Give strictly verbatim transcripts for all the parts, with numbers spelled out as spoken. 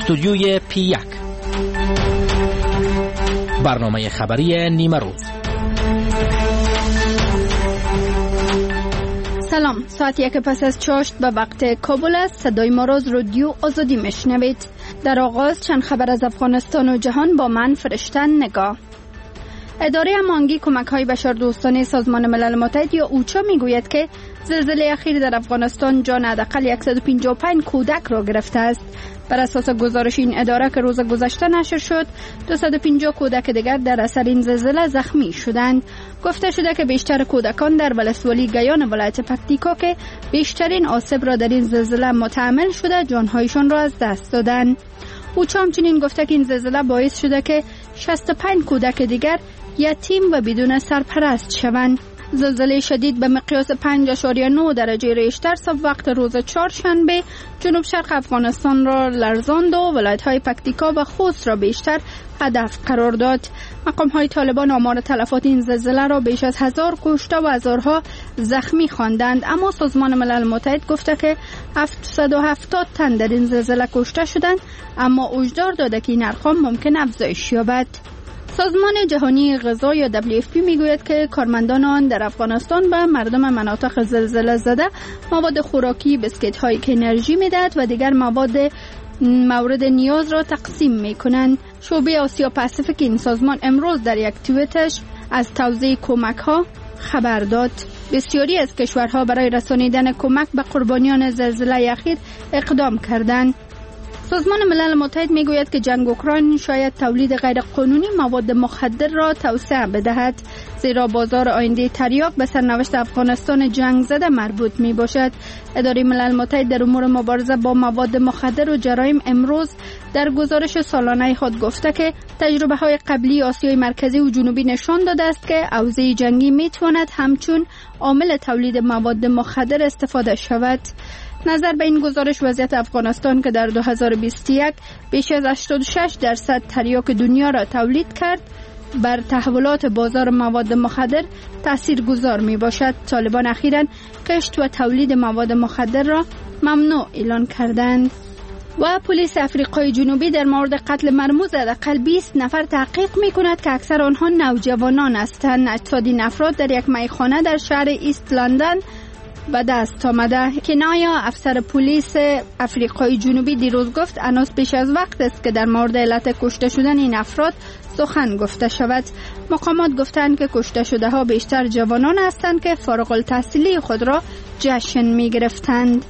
استودیوی پی یک، برنامه خبری نیمه روز. سلام، ساعت یک پس از چاشت به وقت کابل است. صدای ما را از رادیو آزادی میشنوید. در آغاز چند خبر از افغانستان و جهان با من فرشته نگاه. اداره امانگی کمک‌های بشردوستانه سازمان ملل متحد یا اوچا میگوید که زلزله اخیر در افغانستان جان حداقل صد و پنجاه و پنج کودک را گرفته است. بر اساس گزارش این اداره که روز گذشته نشر شد، دویست و پنجاه کودک دیگر در اثر این زلزله زخمی شدند. گفته شده که بیشتر کودکان در ولسوالی گیان ولایت پکتیکا که بیشترین آسیب را در این زلزله متحمل شده، جانهایشان را از دست دادند. اوچا همچنین گفته که این زلزله باعث شده که شصت و پنج کودک دیگر یتیم و بدون سرپرست شوند. زلزله شدید به مقیاس پنج اشاریه نه درجه ریشتر صبح وقت روز چهارشنبه جنوب شرق افغانستان را لرزاند و ولایت‌های پکتیکا و خوست را بیشتر هدف قرار داد. مقام‌های طالبان آمار تلفات این زلزله را بیش از هزار کشته و هزارها زخمی خواندند، اما سازمان ملل متحد گفته که هفتصد و هفتاد تن در این زلزله کشته شدند، اما هشدار داده که این ارقام ممکن افزایش یابد. سازمان جهانی غذا یا دبلیو اف پی میگوید که کارمندان آن در افغانستان به مردم مناطق زلزله زده مواد خوراکی، بسکت هایی که انرژی میدهد و دیگر مواد مورد نیاز را تقسیم میکنند. شعبه آسیا پاسیفیک این سازمان امروز در یک توییتش از توزیع کمک ها خبر داد. بسیاری از کشورها برای رسانیدن کمک به قربانیان زلزله اخیر اقدام کردند. سازمان ملل متحد میگوید که جنگ اوکراین شاید تولید غیرقانونی مواد مخدر را توسعه بدهد، زیرا بازار آینده تریاک به سرنوشت افغانستان جنگ زده مربوط می باشد. اداره ملل متحد در امور مبارزه با مواد مخدر و جرایم امروز در گزارش سالانه خود گفته که تجربه های قبلی آسیای مرکزی و جنوبی نشان داده است که اوضاع جنگی می تواند همچون عامل تولید مواد مخدر استفاده شود. نظر به این گزارش، وضعیت افغانستان که در دو هزار و بیست و یک بیش از هشتاد و شش درصد تریاک دنیا را تولید کرد، بر تحولات بازار مواد مخدر تاثیرگذار می باشد. طالبان اخیراً کشت و تولید مواد مخدر را ممنوع اعلان کردند. و پلیس آفریقای جنوبی در مورد قتل مرموز حداقل بیست نفر تحقیق می کند که اکثر آنها نوجوانان هستند. اجساد این افراد در یک میخانه در شهر ایست لندن به دست آمده. کنایا افسر پلیس آفریقای جنوبی دیروز گفت هنوز پیش از وقت است که در مورد علت کشته شدن این افراد سخن گفته شود. مقامات گفتند که کشته شده ها بیشتر جوانان هستند که فارغ التحصیلی خود را جشن می گرفتند.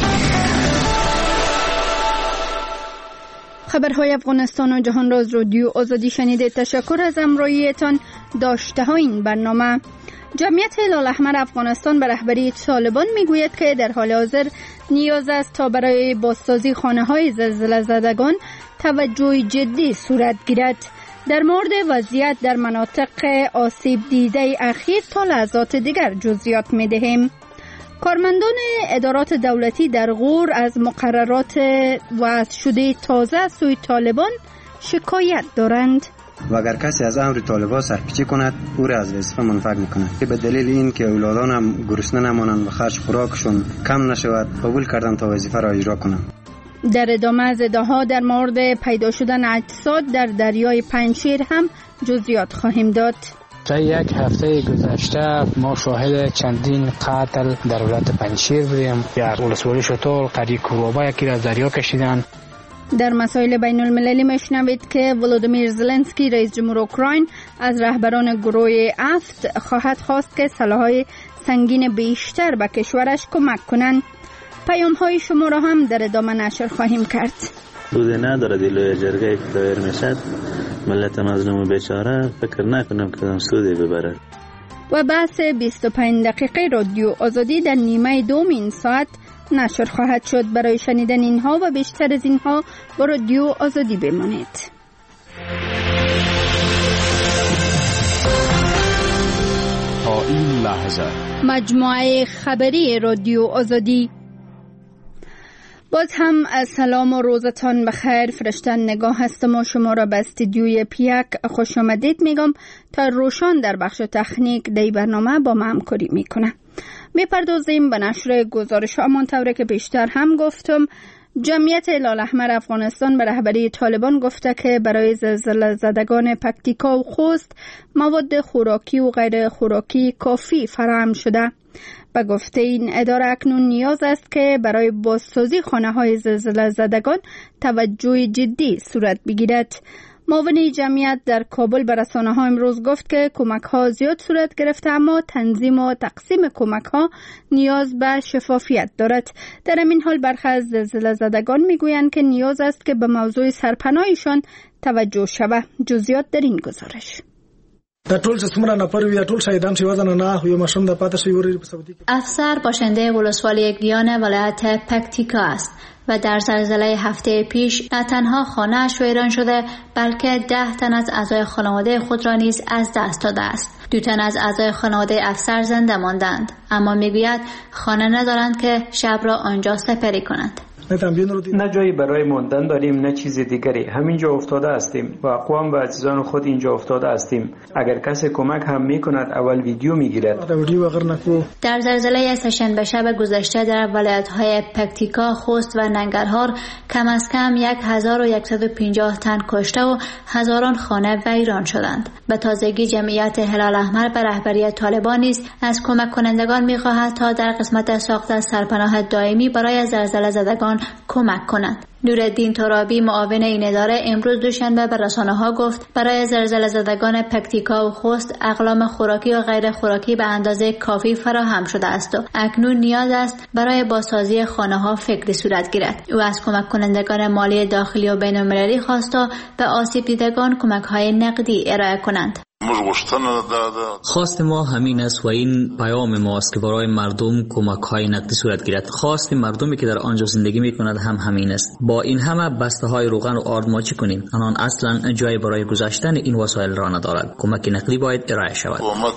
خبرهای افغانستان و جهان را از رادیو آزادی شنیده. تشکر از همراهیتان. داشته ها این برنامه. جمعیت هلال احمر افغانستان به رهبری طالبان میگوید که در حال حاضر نیاز است تا برای بازسازی خانه‌های زلزله زدگان توجه جدی صورت گیرد. در مورد وضعیت در مناطق آسیب دیده اخیر تا لحظات دیگر جزئیات می‌دهیم. کارمندان ادارات دولتی در غور از مقررات وضع شده تازه از سوی طالبان شکایت دارند. و اگر کسی از امر طالبان سرپیچی کند، او را از وظیفه منفک میکند. به دلیل این که اولادان هم گرسنه نمانند و خرج خوراکشون کم نشود، قبول کردن تا وظیفه را اجرا کنند. در ادامه از ادعاها در مورد پیدا شدن اجساد در دریای پنجشیر هم جزئیات خواهیم داد. تا یک هفته گذشته ما شاهد چندین قتل در ولایت پنجشیر بودیم. در ولسوالی شتول قریب کوروبا یکی را از دریا کشیدند. در مسائل بین المللی میشنوید که ولودیمیر زلنسکی رئیس جمهور اوکراین از رهبران گروه افت خواهد خواست که سلاح‌های سنگین بیشتر به کشورش کمک کنند. پیام‌های شما را هم در ادامه نشر خواهیم کرد. سودی نداره دیلوی جرگه که دایر میشد ملت مظلوم بیچاره فکر نکنم که سودی ببره. و بحث بیست و پنج دقیقه رادیو آزادی در نیمه دوم این ساعت نشر خواهد شد. برای شنیدن اینها و بیشتر از اینها با رادیو آزادی بمانید. تا این لحظه مجموعه خبری رادیو آزادی. باز هم سلام و روزتان بخیر. فرشته نگاه هستم و شما را به استودیوی پی یک خوش آمدید میگم تا روشان در بخش تکنیک دی برنامه با ما همکاری میکنه. میپردازیم به نشر گزارش همان طوری که پیشتر هم گفتم. جمعیت هلال احمر افغانستان به رهبری طالبان گفته که برای زلزله زدگان پکتیکا و خوست مواد خوراکی و غیر خوراکی کافی فراهم شده. به گفته این اداره اکنون نیاز است که برای بازسازی خانه‌های زلزله زدگان توجه جدی صورت بگیرد. معاون جمعیت در کابل به رسانه‌ها امروز گفت که کمک‌ها زیاد صورت گرفته اما تنظیم و تقسیم کمک‌ها نیاز به شفافیت دارد. در این حال برخی از زلزله زدگان می‌گویند که نیاز است که به موضوع سرپناهشان توجه شود. جزئیات در این گزارش. د ټول څومره نفر وي ټول شهیدان چې وزن نه یو مشروم د پاتې شوی ورې په سعودي کې. افسر باشنده ولسوالی گیان ولایت پکتیکا است و در زلزله هفته پیش نه تنها خانه‌اش ویران شده بلکه ده تن از اعضای خانواده خود را نیز از دست داده است. دو تن از اعضای خانواده افسر زنده ماندند اما میگوید خانه ندارند که شب را آنجا سپری کنند. نه جایی برای ماندن داریم نه چیز دیگری، همینجا افتاده هستیم و اقوام و عزیزان خود اینجا افتاده هستیم. اگر کسی کمک هم میکند اول ویدیو میگیرد. در زلزله سه‌شنبه شب گذشته در ولایت‌های پکتیکا، خوست و ننگرهار کم از کم هزار و صد و پنجاه تن کشته و هزاران خانه ویران شدند. به تازگی جمعیت هلال احمر به رهبری طالبان نیز از کمک کنندگان می‌خواهد تا در قسمت ساخت سرپناه دائمی برای زلزله زدگان کمک کنند. نورالدین ترابی معاون این اداره امروز دوشنبه به رسانه‌ها گفت برای زلزله زدگان پکتیکا و خوست اقلام خوراکی و غیر خوراکی به اندازه کافی فراهم شده است و اکنون نیاز است برای بازسازی خانه‌ها فکری صورت گیرد. او از کمک کنندگان مالی داخلی و بین‌المللی خواست تا به آسیب دیدگان کمک‌های نقدی ارائه کنند. خواست ما همین است و این پیام ماست که برای مردم کمک های نقدی صورت گیرد. خواست مردمی که در آنجا زندگی می کند هم همین است. با این همه بسته های روغن و آرد ما چی کنیم؟ آنان اصلا جای برای گذاشتن این وسایل را ندارد. کمک نقدی باید ارائه شود.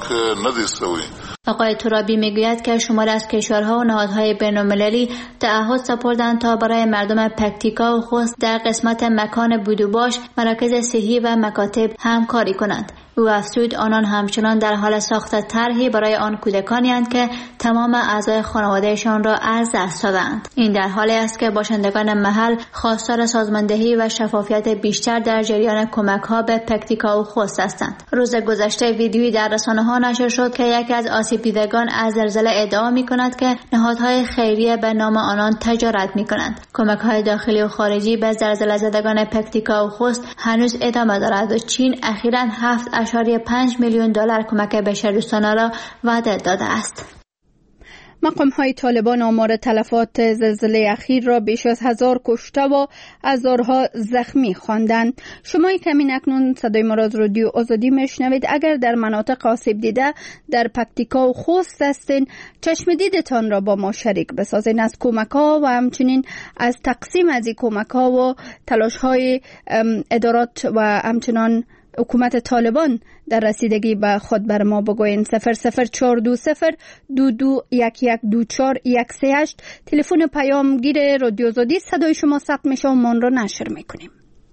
آقای ترابی میگوید که شمار از کشورها و نهادهای بین‌المللی تعهد سپردند تا برای مردم پکتیکا و خوست در قسمت مکان بودوباش مراکز صحی و مکاتب همکاری کنند. او افزود آنان همچنان در حال ساخت طرحی برای آن کودکانی اند که تمام اعضای خانوادهشان را از دست دادند. این در حالی است که باشندگان محل خواستار سازماندهی و شفافیت بیشتر در جریان کمک‌ها به پکتیکا و خوست هستند. روز گذشته ویدیویی در رسانه‌ها نشر شد که یکی از آسیب دیدگان از زلزله ادعا می‌کند که نهادهای خیریه به نام آنان تجارت می‌کنند. کمک‌های داخلی و خارجی به زلزله زدگان پکتیکا و خوست هنوز ادامه دارد و چین اخیراً هفت اشاریه پنج میلیون دلار کمک بشردوستانه را وعده داده است. مقام‌های طالبان آمار تلفات زلزله اخیر را بیش از هزار کشته و هزارها زخمی خواندند. شما کمین اکنون صدای ما را از رادیو آزادی میشنوید. اگر در مناطق آسیب دیده در پکتیکا و خوست هستین، چشم دیدتان را با ما شریک بسازین. از کمک‌ها و همچنین از تقسیم از این کمک‌ها و تلاش‌های ادارات و همچنان حکومت طالبان در رسیدگی به خود بر ما بگوین. صفر صفر چهار دو صفر دو دو یک یک دو چهار یک سه هشت تلفن پیامگیر رادیو آزادی. صدای شما ثبت میشه و من را نشر میکنیم.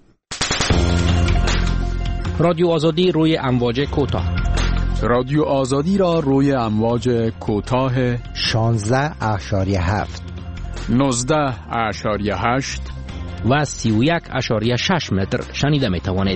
رادیو آزادی روی امواج کوتاه. رادیو آزادی را روی امواج کوتاه شانزده اشاریه هفت نوزده اشاریه هشت و سی و یک اشاریه شش متر شنیده می توانید.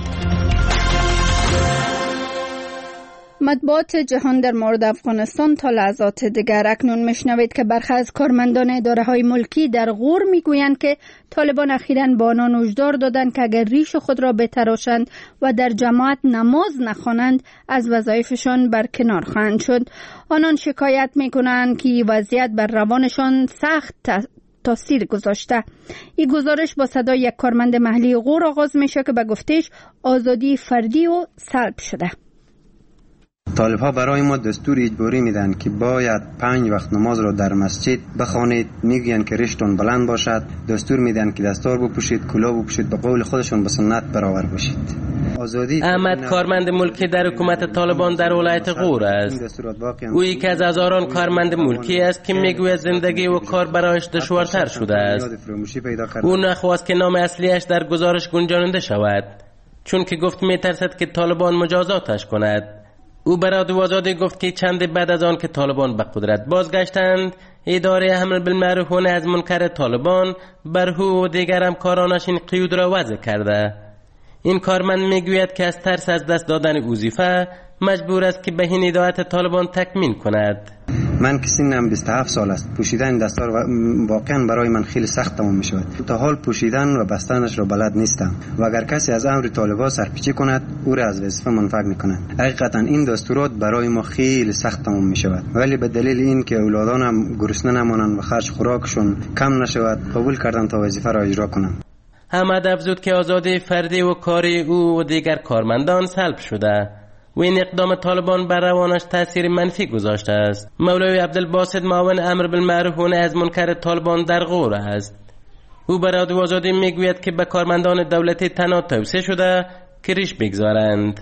مطبوعات جهان در مورد افغانستان تا لحظات دیگر. اکنون میشنوید که برخی از کارمندان اداره‌های ملکی در غور میگویند که طالبان اخیراً با آنان هشدار دادند که اگر ریش خود را بتراشند و در جماعت نماز نخوانند از وظایفشان برکنار خواهند شد. آنان شکایت میکنند که وضعیت بر روانشان سخت تاثیر گذاشته. این گزارش با صدای یک کارمند محلی غور آغاز میشه که به گفتش آزادی فردی و سلب شده. طالب ها برای ما دستور اجباری میدن که باید پنج وقت نماز را در مسجد بخوانید. میگن که ریشتون بلند باشد. دستور میدن که دستار بپوشید، کلاه بپوشید، به قول خودشون به سنت برابر باشید. آزادی احمد کارمند ملکی در حکومت طالبان در ولایت غور است. او یکی از هزاران کارمند ملکی است که میگوید زندگی و کار برایش دشوارتر شده است. او نخواست که نام اصلیش در گزارش گنجانده شود چون که گفت میترسد که طالبان مجازاتش کند. او برای رادیو آزادی گفت که چند بعد از آن که طالبان به قدرت بازگشتند اداره امر بالمعروف و نهی از منکر طالبان بر هو و دیگر همکارانش این قیود را وضع کرده. این کارمند میگوید که از ترس از دست دادن وظیفه مجبور است که به این هدایت طالبان تکمیل کند. من که سنم بیست و هفت سال است، پوشیدن دستار واقعا برای من خیلی سخت تمام می شود. تا حال پوشیدن و بستنش را بلد نیستم و اگر کسی از امر طالبان سرپیچی کند او را از وظیفه منفک می کند. حقیقتا این دستورات برای ما خیلی سخت تمام می شود، ولی به دلیل این که اولادانم گرسنه نمانند و خرج خوراکشون کم نشود قبول کردم تا وظیفه را اجرا کنم. حمد افزود که آزادی فردی و کاری او و دیگر کارمندان سلب شده و این اقدام طالبان بر روانش تأثیر منفی گذاشته است. مولوی عبدالباسط معاون امر بالمعروف و نهی از منکر طالبان در غور است. او بر رادیو آزادی میگوید که به کارمندان دولتی تنها توصیه شده که ریش بگذارند.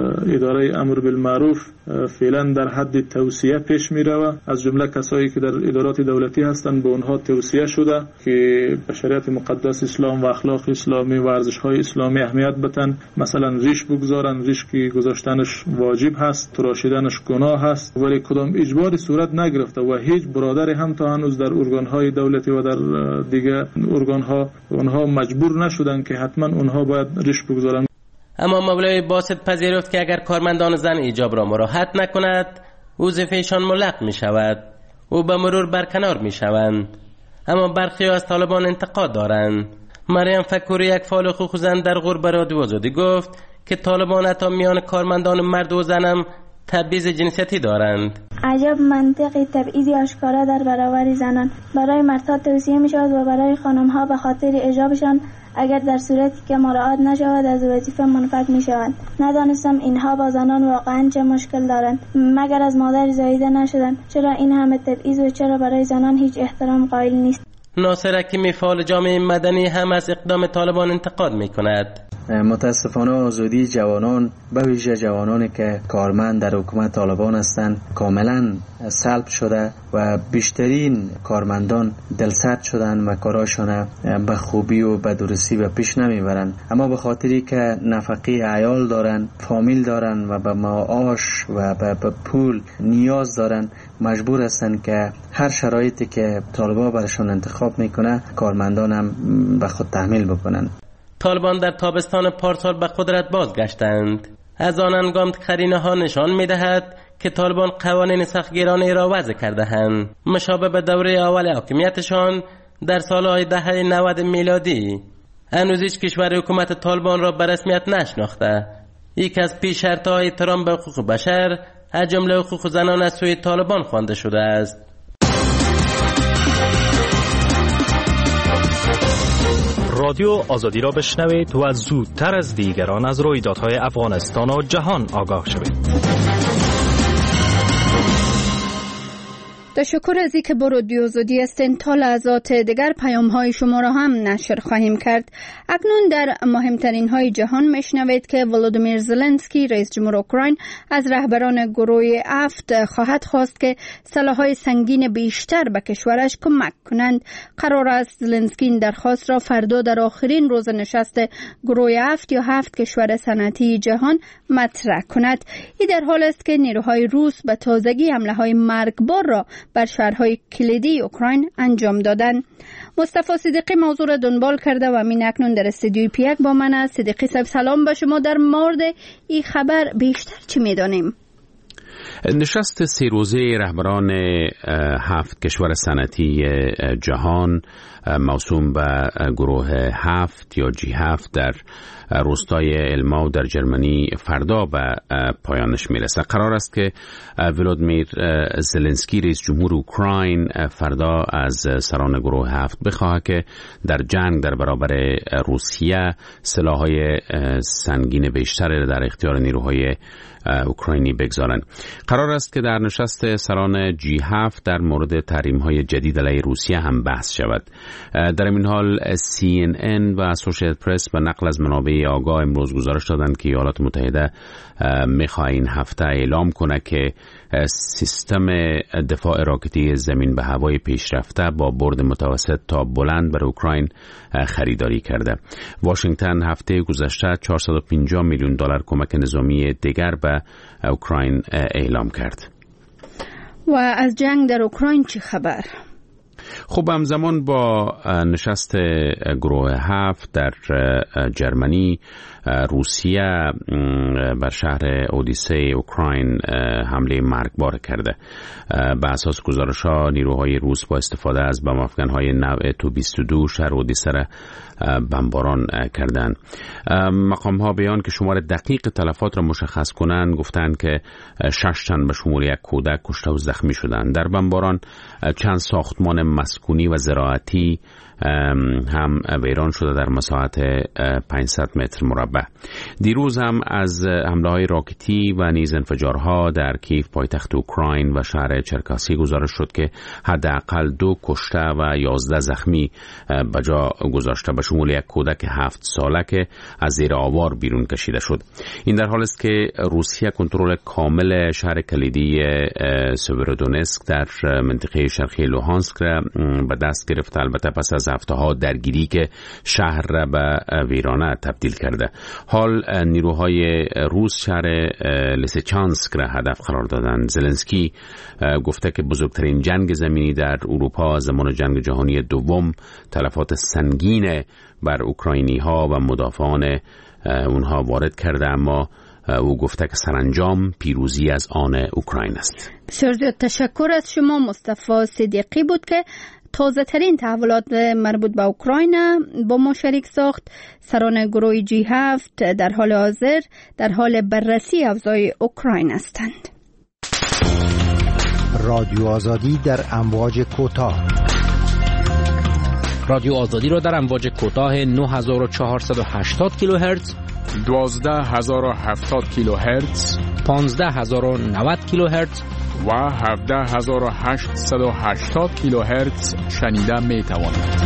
اداره امر بالمعروف فعلا در حد توصیه پیش می رود. از جمله کسایی که در ادارات دولتی هستند به اونها توصیه شده که به شریعت مقدس اسلام و اخلاق اسلامی و ارزش های اسلامی اهمیت بدن. مثلا ریش بگذارن، ریش که گذاشتنش واجب هست، تراشیدنش گناه هست، ولی کدام اجباری صورت نگرفته و هیچ برادری هم تا هنوز در ارگان های دولتی و در دیگه ارگان ها اونها مجبور نشدن که حتما اونها باید ریش بگذارن. اما مولوی باسط پذیرفت که اگر کارمندان زن ایجاب را مراعات نکند وظیفه‌شان ملغ می شود و به مرور برکنار می شوند. اما برخی از طالبان انتقاد دارند. مریم فکوری یک فعال حقوق زن در غور به رادیو آزادی گفت که طالبان حتی میان کارمندان مرد و زنم تبعیض جنسیتی دارند. عجب منطقی تبعیضی آشکارا در برابر زنان. برای مردها توصیه می شود و برای خانمها به خاطر ایجابشان اگر در صورتی که مراعات نشود از وظیفه منفک می شوند. ندانستم اینها با زنان واقعا چه مشکل دارند. مگر از مادر زاییده نشدند؟ چرا این همه تبعیض و چرا برای زنان هیچ احترام قائل نیست؟ ناصر حکیمی فعال جامعه مدنی هم از اقدام طالبان انتقاد می کند. متاسفانه آزادی جوانان به ویژه جوانانی که کارمند در حکومت طالبان هستند کاملا سلب شده و بیشترین کارمندان دلسرد شدند و کاراشان به خوبی و به درستی به پیش نمیبرند. اما به خاطری که نفقه عیال دارند، فامیل دارند و به معاش و به پول نیاز دارند مجبور هستند که هر شرایطی که طالبان برشان انتخاب میکنه کارمندان هم به خود تحمیل بکنند. طالبان در تابستان پارسال به قدرت بازگشتند. از آن هنگام قرینه ها نشان می‌دهد که طالبان قوانین سختگیرانه را وضع کرده‌اند مشابه به دوره اول حاکمیتشان در سالهای دهه نود میلادی. هنوز هیچ کشور حکومت طالبان را به رسمیت نشناخته. یکی از پیش شرط‌های احترام به حقوق بشر از جمله حقوق زنان از سوی طالبان خوانده شده است. رادیو آزادی را بشنوید و زودتر از دیگران از رویدادهای افغانستان و جهان آگاه شوید. تشکر از اینکه با رادیو آزادی هستین. تا لحظات دیگر پیام های شما را هم نشر خواهیم کرد. اکنون در مهمترین های جهان میشنوید که ولودیمیر زلنسکی رئیس جمهور اوکراین از رهبران گروه هفت خواهد خواست که سلاح‌های سنگین بیشتر به کشورش کمک کنند. قرار است زلنسکی این درخواست را فردا در آخرین روز نشست گروه هفت یا هفت کشور صنعتی جهان مطرح کند. این در حال است که نیروهای روس به تازگی حمله‌های مرگبار را بر شهرهای کلیدی اوکراین انجام دادند. مصطفی صدیقی موضوع را دنبال کرده و من اکنون در استودیوی پیک با من است. صدیقی صاحب سلام به شما. در مورد این خبر بیشتر چی می‌دانیم؟ نشست سه روزه رهبران هفت کشور صنعتی جهان موسوم به گروه هفت یا جی هفت در روستای الماو در جرمنی فردا به پایانش میرسه. قرار است که ولودیمیر زلنسکی رئیس جمهور اوکراین فردا از سران گروه هفت بخواهد که در جنگ در برابر روسیه سلاح‌های سنگین بیشتر در اختیار نیروهای اوکراینی بگذارند. قرار است که در نشست سران جی هفت در مورد تحریم‌های جدید علیه روسیه هم بحث شود. در این حال سی ان ان و اسوسییتد پرس به نقل از منابع آگاه امروز گزارش دادند که ایالات متحده می‌خواهد این هفته اعلام کنه که سیستم دفاع راکتی زمین به هوای پیشرفته با برد متوسط تا بلند بر اوکراین خریداری کرده. واشنگتن هفته گذشته چهارصد و پنجاه میلیون دلار کمک نظامی دیگر به اوکراین اعلام کرد. و از جنگ در اوکراین چه خبر؟ خب همزمان با نشست گروه هفت در جرمنی، روسیه بر شهر اودیسه اوکراین حمله مرگبار کرده. به اساس گزارش‌ها نیروهای روس با استفاده از بم افکن‌های نوع تو بیست و دو شهر اودیسه را بمباران کردند. مقام‌ها بیان که شمار دقیق تلفات را مشخص کنند گفتند که شش تن به شمول یک کودک کشته و زخمی شدند. در بمباران چند ساختمان مسکونی و زراعتی هم ویران شده در مساحت پانصد متر مربع. دیروز هم از حمله‌های راکتی و نیز انفجارها در کیف پایتخت اوکراین و شهر چرکاسی گزارش شد که حداقل دو کشته و یازده زخمی به جا گذاشته به شمول یک کودک هفت ساله که از زیر آوار بیرون کشیده شد. این در حالی است که روسیه کنترل کامل شهر کلیدی سوورودونسک در منطقه شرقی لوهانسک را به دست گرفت، البته پس از هفته‌ها درگیری که شهر را به ویرانه تبدیل کرده. حال نیروهای روس شهر لیسیچانسک را هدف قرار دادند. زلنسکی گفته که بزرگترین جنگ زمینی در اروپا زمان جنگ جهانی دوم تلفات سنگین بر اوکراینی ها و مدافعان اونها وارد کرده، اما او گفته که سرانجام پیروزی از آن اوکراین است. بسیار زیاد تشکر از شما مصطفی صدیقی بود که تازه ترین تحولات مربوط به اوکراین با ما شریک ساخت. سران گروه جی هفت در حال حاضر در حال بررسی اوضاع اوکراین هستند. رادیو آزادی در امواج کوتاه. رادیو آزادی را در امواج کوتاه نه هزار و چهارصد و هشتاد کیلوهرتز، دوازده هزار و هفتاد کیلوهرتز، پانزده هزار و نود کیلوهرتز و هفده هزار و هشتصد و هشتاد کیلوهرتز شنیده می توانید.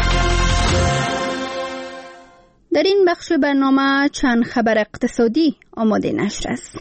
در این بخش برنامه چند خبر اقتصادی آماده نشر است.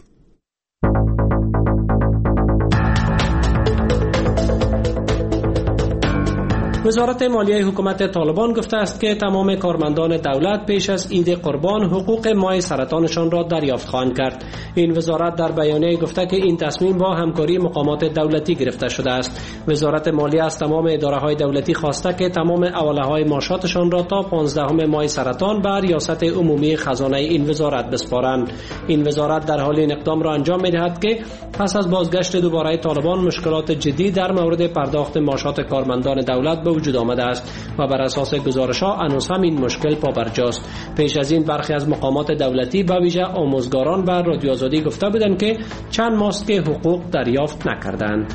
وزارت مالیه حکومت طالبان گفته است که تمام کارمندان دولت پیش از عید قربان حقوق ماه سرطانشان را دریافت خواهند کرد. این وزارت در بیانیه گفته که این تصمیم با همکاری مقامات دولتی گرفته شده است. وزارت مالیه از تمام اداره‌های دولتی خواسته که تمام حواله‌های معاشاتشان را تا پانزدهم ماه سرطان بر ریاست عمومی خزانه این وزارت بسپارند. این وزارت در حال این اقدام را انجام می‌دهد که پس از بازگشت دوباره طالبان مشکلات جدی در مورد پرداخت معاشات کارمندان دولت به وجود آمده است و بر اساس گزارش‌ها هنوز هم این مشکل پابرجاست. پیش از این برخی از مقامات دولتی به ویژه آموزگاران بر رادیو آزادی گفته بودند که چند ماه است که حقوق دریافت نکردند.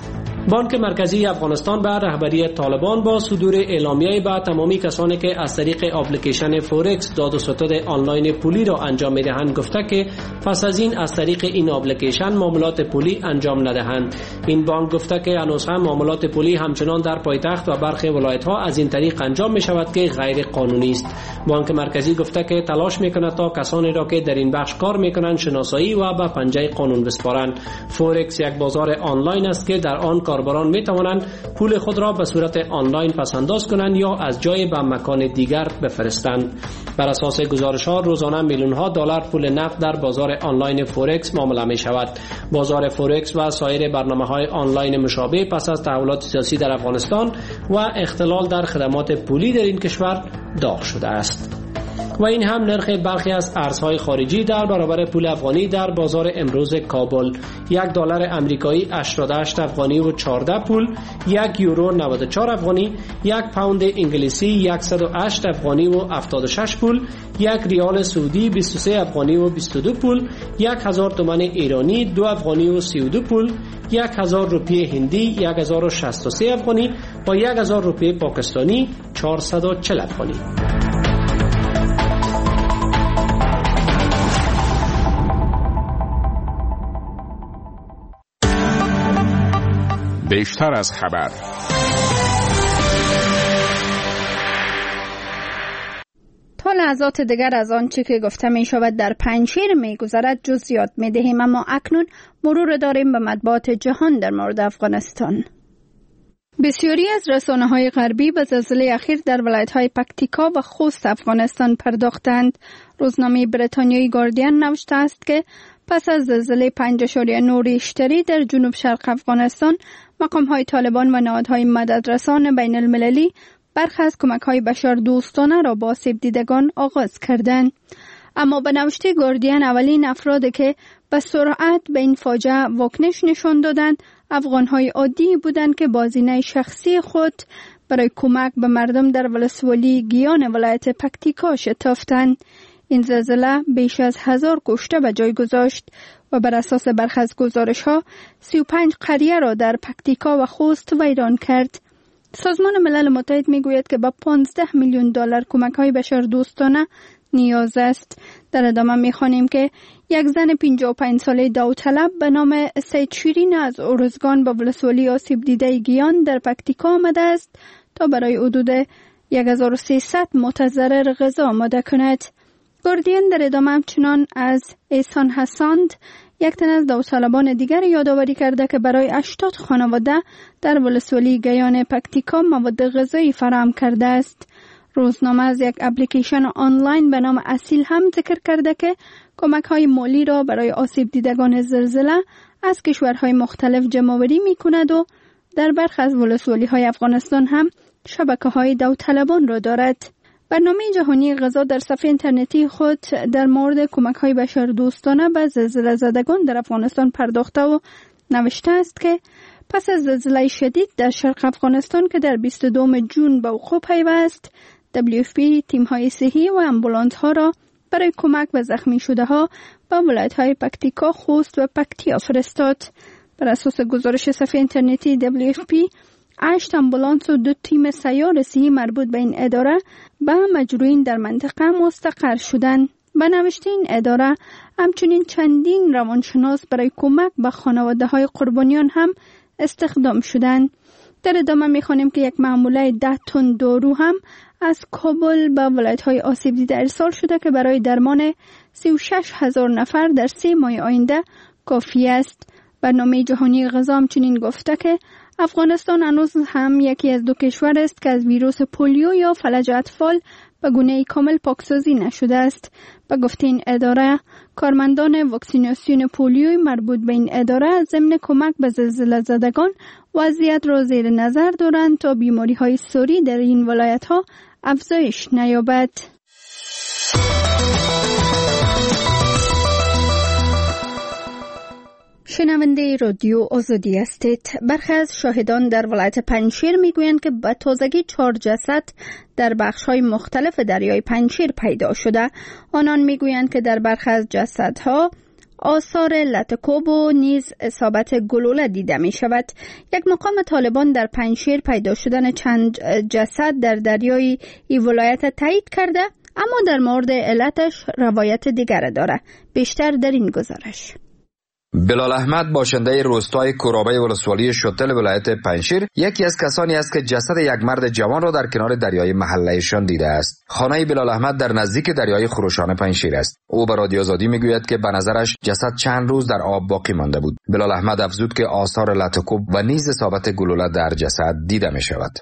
بانک مرکزی افغانستان به رهبری طالبان با صدور اعلامیه به تمامی کسانی که از طریق اپلیکیشن فورکس داد و ستد آنلاین پولی را انجام می‌دهند گفته که پس از این از طریق این اپلیکیشن معاملات پولی انجام ندهند. این بانک گفته که هنوز هم معاملات پولی همچنان در پایتخت و برخی ولایت‌ها از این طریق انجام می‌شود که غیر قانونی است. بانک مرکزی گفته که تلاش می‌کند تا کسانی را که در این بخش کار می‌کنند شناسایی و به پنجه قانون بسپارند. فورکس یک بازار آنلاین است که در آن کاربران می توانند پول خود را به صورت آنلاین پسنداز کنند یا از جای به مکان دیگر بفرستند. بر اساس گزارش‌ها روزانه میلیون‌ها دلار پول نقد در بازار آنلاین فورکس معامله می شود. بازار فورکس و سایر برنامه‌های آنلاین مشابه پس از تحولات سیاسی در افغانستان و اختلال در خدمات پولی در این کشور داغ شده است. و این هم نرخ برخی از ارزهای خارجی در برابر پول افغانی در بازار امروز کابل: یک دلار امریکایی هشتاد و هشت افغانی و چهارده پول، یک یورو نود و چهار افغانی، یک پوند انگلیسی صد و هشت افغانی و هفتاد و شش پول، یک ریال سعودی بیست و سه افغانی و بیست و دو پول، یک هزار تومان ایرانی دو افغانی و سی و دو پول، یک هزار روپیه هندی یک هزار و شصت و سه افغانی و یک هزار روپیه پاکستانی چهارصد و چهل افغانی. بیشتر از خبر. تا لحظات دیگر از آنچه که گفته می شود در پنجشیر می گذرد جزئیات می دهیم، اما اکنون مرور داریم به مطبوعات جهان در مورد افغانستان. بسیاری از رسانه‌های غربی به زلزله اخیر در ولایت‌های پکتیکا و خوست افغانستان پرداختند. روزنامه بریتانیایی گاردین نوشته است که پس از زلزله پنج اشاریه نه ریشتری در جنوب شرق افغانستان، مقام‌های طالبان و نهادهای مددرسان بین المللی برخی از کمک‌های بشردوستانه را با آسیب دیدگان آغاز کردند. اما به نوشته گاردین اولین افرادی که به سرعت به این فاجعه واکنش نشان دادند افغان‌های عادی بودند که با هزینه شخصی خود برای کمک به مردم در ولسوالی گیان ولایت پکتیکا شتافتند. این زلزله بیش از هزار کشته به جای گذاشت و بر اساس برخی از گزارش‌ها سی و پنج قریه را در پکتیکا و خوست ویران کرد. سازمان ملل متحد میگوید که با پانزده میلیون دلار کمک‌های بشردوستانه نیاز است. در ادامه می‌خوانیم که یک زن پنجاه و پنج ساله داوطلب به نام سید شیرین از ارزگان به ولسوالی آسیب دیده گیان در پکتیکا آمده است تا برای حدود هزار و سیصد متضرر غذا آماده کند. گاردین در ادامه همچنان از احسان حساند، یک تن از داوطلبان دیگر یادآوری کرده که برای هشتاد خانواده در ولسوالی گیان پکتیکا مواد غذایی فراهم کرده است. روزنامه از یک اپلیکیشن آنلاین به نام اصیل هم ذکر کرده که کمک‌های مالی را برای آسیب دیدگان زلزله از کشورهای مختلف جمع‌آوری می‌کند و در برخی از ولسوالی‌های افغانستان هم شبکه‌های داوطلبان را دارد. برنامه جهانی غذا در صفحه اینترنتی خود در مورد کمک‌های بشردوستانه به زلزله زدگان در افغانستان پرداخته و نوشته است که پس از زلزله شدید در شرق افغانستان که در بیست و دوم ژوئن به وقوع پیوست، دبلیو اف پی تیم‌های صحی و آمبولانس‌ها را برای کمک به زخمی شده‌ها به ولایت‌های پکتیکا، خوست و پکتیا فرستاد. بر اساس گزارش صفحه اینترنتی دبلیو اف پی، هشت آمبولانس و دو تیم سیار صحی مربوط به این اداره به مجروحین در منطقه مستقر شدند. به نوشته این اداره همچنین چندین روانشناس برای کمک به خانواده‌های قربانیان هم استخدام شدند. در ادامه می‌خوانیم که یک محموله ده تن دارو هم از کابل به ولایت‌های آسیب دیده ارسال شده که برای درمان سی و شش هزار نفر در سه ماه آینده کافی است. برنامه جهانی غذا همچنین گفته که افغانستان هنوز هم یکی از دو کشور است که از ویروس پولیو یا فلج اطفال به گونه کامل پاکسازی نشده است. به گفته این اداره، کارمندان واکسیناسیون پولیوی مربوط به این اداره ضمن کمک به زلزله زدگان وضعیت را زیر نظر دارند تا بیماری‌های ساری در این ولایت‌ها افزایش نیابد. شنونده رادیو آزادی هستید. برخی از شاهدان در ولایت پنجشیر میگویند که به تازگی چهار جسد در بخش‌های مختلف دریای پنجشیر پیدا شده. آنان میگویند که در برخی از جسدها آثار لطکوب و نیز اصابت گلوله دیده می شود. یک مقام طالبان در پنجشیر پیدا شدن چند جسد در دریای این ولایت تایید کرده، اما در مورد علتش روایت دیگر داره. بیشتر در این گزارش. بلال احمد باشنده روستای کورابه ولسوالی شتل ولایت پنجشیر یکی از کسانی است که جسد یک مرد جوان را در کنار دریای محلهشان دیده است. خانه بلال احمد در نزدیک دریای خروشان پنجشیر است. او به رادیو آزادی میگوید که به نظرش جسد چند روز در آب باقی مانده بود. بلال احمد افزود که آثار لطکوب و نیز اصابت گلوله در جسد دیده می شود.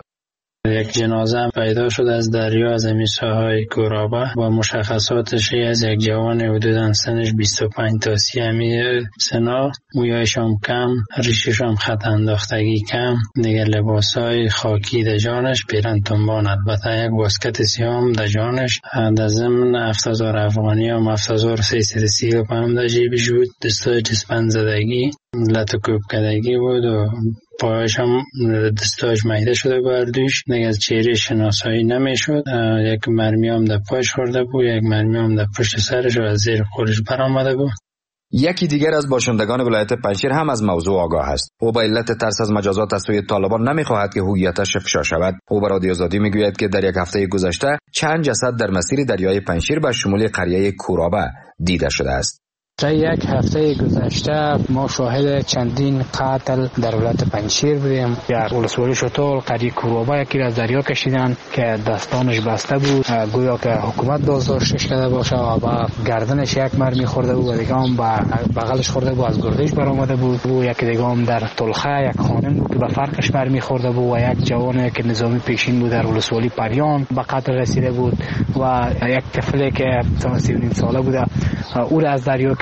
یک جنازه پیدا شد از دریا از امی ساحای کورابه و مشخصاتش از یک جوان حدوداً سنش بیست و پنج تا سی امی سنا، مویایش هم کم، ریشش هم خط انداختگی کم، دیگه لباسای خاکی در جانش، پیرن تنبان، البته یک واسکت سیام در جانش، در ضمن هفت هزار افغانی هم هفت هزار و سیصد و سی و پنج در جیبش بود. دستای جسپند زدگی، لطکوب کدگی بود و پایش هم دستاش مهده شده بردوش، دیگه از چهره شناسایی نمیشد. یک مرمی هم در پایش خورده بود، یک مرمی هم در پشت سرش و از زیر خورش برآمده بود. یکی دیگر از باشندگان ولایت پنجشیر هم از موضوع آگاه است. او با علت ترس از مجازات از سوی طالبان نمیخواهد که هویتش افشا شود. او به رادیو آزادی میگوید که در یک هفته گذشته چند جسد در مسیر دریای پنجشیر به شمول قریه کورابه دیده شده است. در یک هفته گذشته ما شاهد چندین قتل در ولایت پنجشیر بودیم. یک ولسوالی شتول قریه کورابه یکی از دریا کشیدن که دستانش بسته بود، گویا که حکومت بازداشتش کرده باشه و با گردنش یک مرمی خورده بود و دیگه هم با بغلش خورده بود، از گردش برآمده بود. و یک دیگه هم در طلخه یک خانم بود که به فرقش مرمی خورده بود و یک جوانی که نظامی پیشین بود در ولسوالی پریان به قتل رسیده بود و یک طفلی که سی و نیم ساله بوده او را از دریا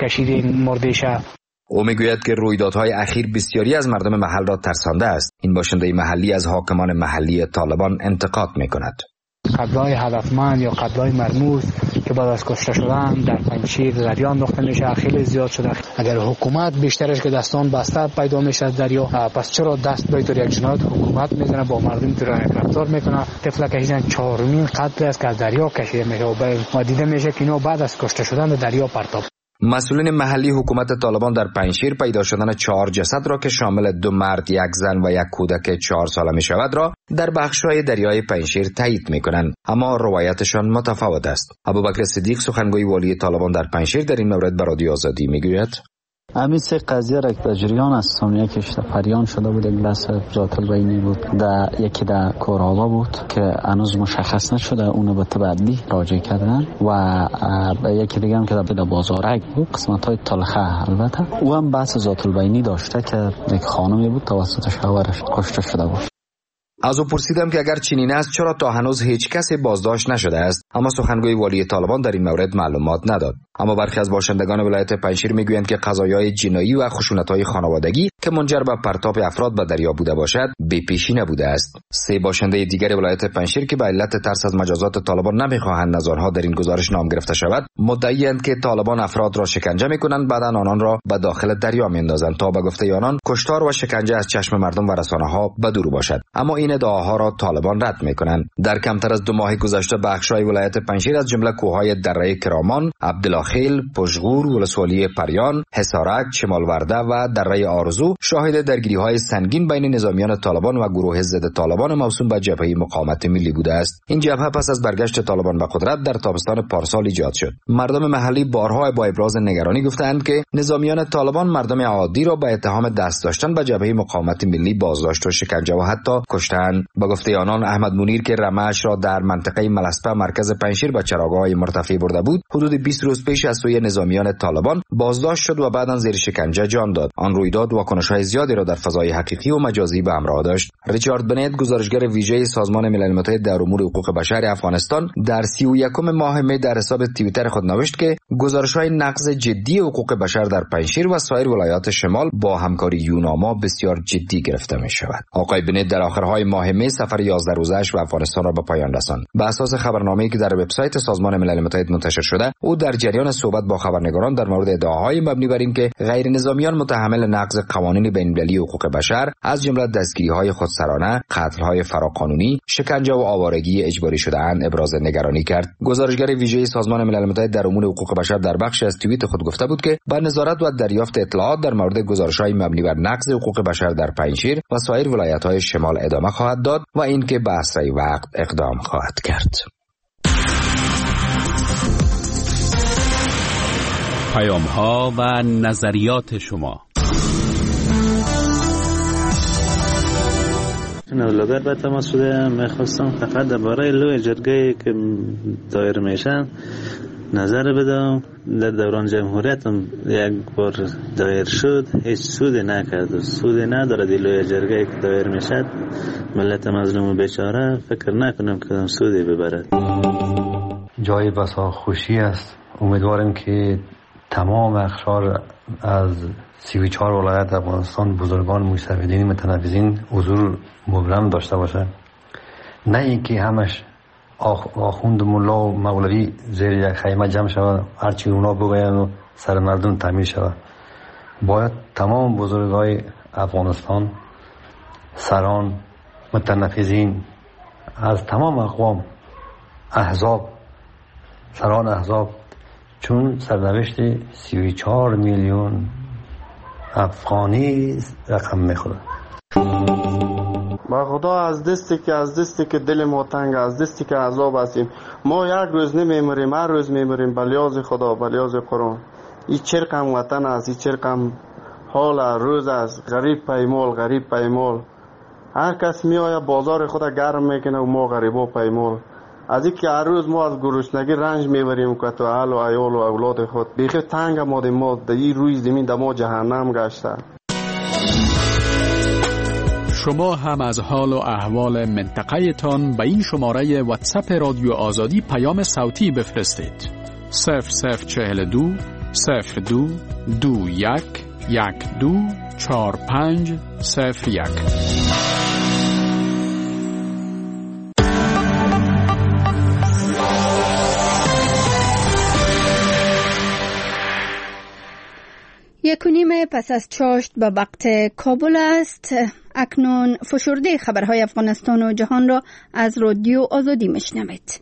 کشیدیم مردیشه. او میگوید که رویدادهای اخیر بسیاری از مردم محل را ترسانده است. این باشنده محلی از حاکمان محلی طالبان انتقاد میکند. قتل‌های هدفمند یا قتل‌های مرموز که بعد از کشته شدن در پنجشیر دریا انداخته میشه خیلی زیاد شده. اگر حکومت بیشترش که دستان بسته پیدا میشه از دریا، پس چرا دست به طور یک جنایت حکومت میزنه با مردم طور رفتار میکنه؟ طفل کشیدن چهارمین قتل است که از دریا کشیده میشه و دیده میشه که اینا بعد از کشته شدن در دریا پرتاب. مسئولین محلی حکومت طالبان در پنجشیر پیدا شدن چهار جسد را که شامل دو مرد، یک زن و یک کودک چهار ساله می شود را در بخش‌های دریای پنجشیر تایید می کنند، اما روایتشان متفاوت است. ابوبکر صدیق سخنگوی والی طالبان در پنجشیر در این مورد به رادیو آزادی می گوید: همین سه قضیه را که در جریان است، یکیش در پریان شده بود، یک لحظه ذات البینی بود، در یکی در کورابا بود که هنوز مشخص نشده، اونو به تبعی راجع کردن و یکی دیگه هم که در بازارک بود، قسمت های تلخه البته، او هم بحث ذات البینی داشته که یک خانمی بود توسط شوهرش کشته شده بود. از او پرسیدم که اگر چنین است چرا تا هنوز هیچ کسی بازداشت نشده است، اما سخنگوی والی طالبان در این مورد معلومات نداد. اما برخی از باشندگان ولایت پنجشیر میگویند که قضایای جنایی و خشونت‌های خانوادگی که منجر به پرتاب افراد به دریا بوده باشد بی پیشی نبوده است. سه باشنده دیگر ولایت پنجشیر که به علت ترس از مجازات طالبان نمیخواهند از آنها در این گزارش نام گرفته شود، مدعی‌اند که طالبان افراد را شکنجه میکنند، بعد آنان را به داخل دریا میاندازند تا به گفته آنان کشتار و شکنجه از چشم مردم و رسانه‌ها به دور باشد. اما این ادعاها را طالبان رد میکنند. در کمتر از دو ماه گذشته بخش‌های ولایت پنجشیر از جمله کوههای دره کرامان، عبدالخیل، پشغور، ولسوالی پریان، حصارک، شمالورده و دره آرزو شاهد درگیری‌های سنگین بین نظامیان طالبان و گروه ضد طالبان موسوم به جبهه مقاومت ملی بوده است. این جبهه پس از برگشت طالبان به قدرت در تابستان پارسال ایجاد شد. مردم محلی بارها با ابراز نگرانی گفتند که نظامیان طالبان مردم عادی را به اتهام دست داشتن به جبهه مقاومت ملی بازداشت و شکنجه و حتی کشتند. به گفته آنان، احمد منیر که رمه‌اش را در منطقه ملسپه مرکز پنجشیر به چراگاه‌های مرتفع برده بود، حدود بیست روز پیش از سوی نظامیان طالبان بازداشت شد و بعداً زیر شکنجه جان داد. آن رویداد واکنش‌های زیادی را در فضای حقیقی و مجازی به همراه داشت. ریچارد بنت، گزارشگر ویژه سازمان ملل متحد در امور حقوق بشر افغانستان، در سی و یکم ماه می در حساب توییتر خود نوشت که گزارش‌های نقض جدی حقوق بشر در پنجشیر و سایر ولایات شمال با همکاری یوناما بسیار جدی گرفته می‌شود. آقای بنت در آخرهای ماه می سفر یازده روزه‌اش به افغانستان را به پایان رساند. به اساس خبرنامه‌ای که در وبسایت سازمان ملل متحد منتشر شده، او در جریان صحبت با خبرنگاران در مورد ادعاهای مبنی بر اینکه غیر نظامیان متحمل نقض قوانین بین‌المللی حقوق بشر از جمله دستگیری‌های خودسرانه، قتل‌های فراقانونی، شکنجه و آوارگی اجباری شده‌اند ابراز نگرانی کرد. گزارشگر ویژه سازمان ملل متحد در امور حقوق بشر در بخشی از توییت خود گفته بود که با نظارت و دریافت اطلاعات در مورد گزارش‌های مبنی بر نقض حقوق بشر در پنجشیر و سایر ولایت‌های شمال ادامه خواهد داد و اینکه به اسرع وقت اقدام خواهد کرد. پیام‌ها و نظریات شما. اولوگر به تماس شده، میخواستم فقط درباره لوی جرگه که دایر میشن نظر بدم. در دوران جمهوریت هم یک بار دایر شد، هیچ سودی نکرد، سودی نداره. دی لوی جرگه که دایر میشد ملت مظلوم و بیچاره فکر نکنم که سودی ببرد. جای بسا خوشی است. امیدوارم که تمام اقشار از سی و چهار ولایت افغانستان، بزرگان مستفیدین متنفذین حضور مبرم داشته باشه، نه اینکه همش آخوند ملا و مولوی زیر یک خیمه جمع شود، هرچی اونا بگوین و سر مردم تعمیر شود. باید تمام بزرگای افغانستان، سران، متنفذین از تمام اقوام، احزاب، سران احزاب، چون سرنوشت سی و چهار میلیون افغانی رقم میخوره. با خدا از دستی که از دستی که دل ما تنگ، از دستی که عذاب هستیم، ما یک روز نمیمریم، هر روز میمریم به لیاز خدا، به لیاز قرآن. این چرقم وطن است، این چرقم حال روز است. غریب پیمال، غریب پیمال. هر کس میآید بازار خود گرم میکنه و ما غریبا پیمال. از اینکه هر روز ما از گرسنگی رنج میبریم که تو اهل و عیال و اولاد خود بیخی تنگ آمدیم. ما در این روی زمین در ما جهنم گشته. شما هم از حال و احوال منطقه تان به این شماره واتساپ رادیو آزادی پیام صوتی بفرستید. صفر صفر چهل و دو صفر دو دو یک یک دو چهار پنج صفر یک. یک و نیم پس از چاشت به وقت کابل است. اکنون فشرده خبرهای افغانستان و جهان را از رادیو آزادی میشنوید.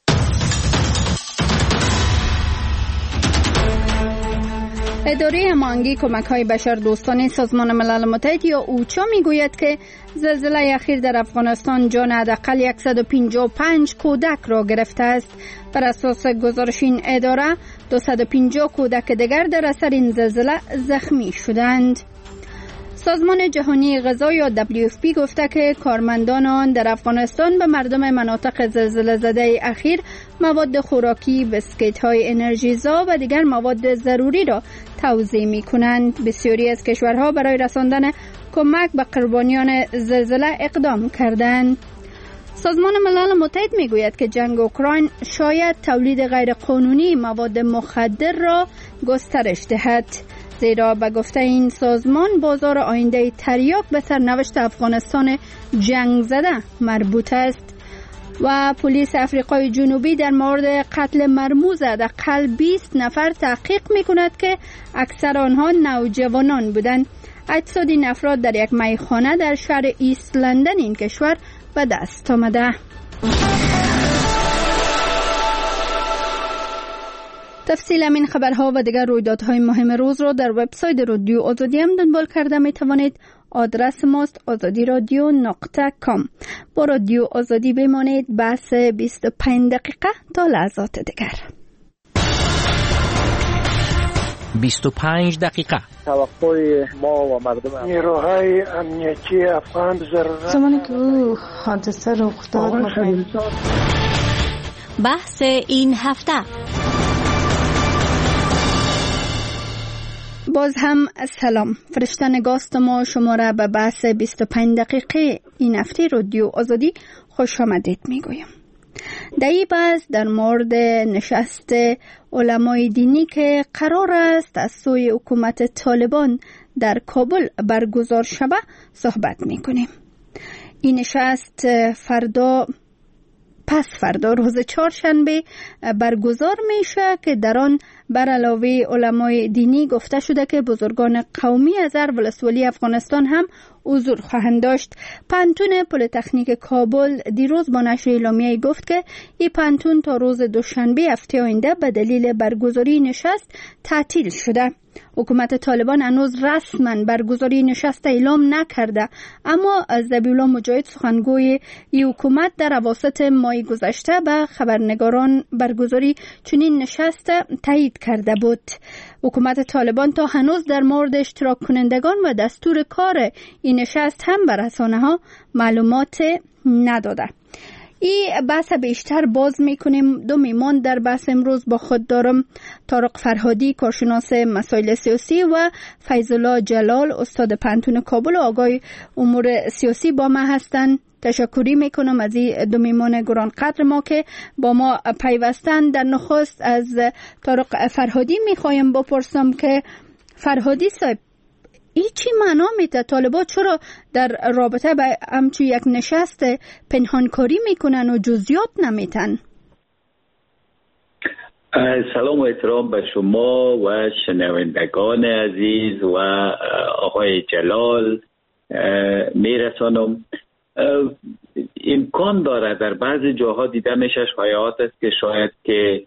اداره هماهنگی کمک‌های بشردوستانه سازمان ملل متحد یا اوچا میگوید که زلزله اخیر در افغانستان جان حداقل صد و پنجاه و پنج کودک را گرفته است. بر اساس گزارش این اداره دویست و پنجاه کودک دیگر در اثر این زلزله زخمی شدند. سازمان جهانی غذا یا دبلیو اف پی گفته که کارمندان آن در افغانستان به مردم مناطق زلزله زده اخیر مواد خوراکی، بسکیت‌های انرژیزا و دیگر مواد ضروری را توزیع می‌کنند. بسیاری از کشورها برای رساندن کمک به قربانیان زلزله اقدام کردند. سازمان ملل متحد میگوید که جنگ اوکراین شاید تولید غیرقانونی مواد مخدر را گسترش دهد، زیرا به گفته این سازمان بازار آینده تریاک به سرنوشت افغانستان جنگ زده مربوط است. و پلیس افریقای جنوبی در مورد قتل مرموز حداقل بیست نفر تحقیق میکند که اکثر آنها نوجوانان بودند. اجساد این افراد در یک میخانه در شهر ایست لندن این کشور به دست آمده. تفصیل این خبرها و دیگر رویدادهای مهم روز را در وبسایت رادیو آزادی هم دنبال کرده می توانید. آدرس ماست آزادی رادیو نقطه کام. با رادیو آزادی بمانید. بحث بیست و پنج دقیقه تا لحظات دیگر. بیست و پنج دقیقه. توقع ما و مردم نیروهای امنیتی افغان ضرورت زمانی که او حادثه رخ داد. بحث این هفته. باز هم سلام. فرشته نگاست ما شما را به بحث بیست و پنج دقیقه این هفته رادیو آزادی خوش آمدید میگویم. در این بحث در مورد نشست علمای دینی که قرار است از سوی حکومت طالبان در کابل برگزار شود صحبت میکنیم. این نشست فردا پس فردا روز چهارشنبه برگزار میشه که در آن بر علاوه علمای دینی گفته شده که بزرگان قومی از هر ولسوالی افغانستان هم حضور خواهند داشت. پانتون پلی‌تکنیک کابل دیروز با نشر اعلامیه‌ای گفت که این پانتون تا روز دوشنبه هفته آینده به دلیل برگزاری نشست تعطیل شده. حکومت طالبان هنوز رسما برگزاری نشست اعلام نکرده، اما ذبیحالله مجاهد سخنگوی این حکومت در اواسط ماه گذشته به خبرنگاران برگزاری چنین نشست تایید کرده بود. حکومت طالبان تا هنوز در مورد اشتراک کنندگان و دستور کار این نشست هم به رسانه‌ها معلومات نداده. این بحث بیشتر باز میکنیم. دو میمان در بحث امروز با خود دارم. طارق فرهادی کارشناس مسائل سیاسی و فیض‌الله جلال استاد پانتون کابل و آگاه امور سیاسی با ما هستند. تشکری میکنم از این دو میمان گرانقدر ما که با ما پیوستن. در نخست از طارق فرهادی میخوایم بپرسم که فرهادی صاحب، ای چی معنا میده؟ طالبان چرا در رابطه به همچون یک نشست پنهانکاری میکنن و جزئیات نمیتن؟ سلام و احترام به شما و شنوندگان عزیز و آقای جلال میرسانم. امکان داره در بعضی جاها دیده میشه شایعات است که شاید که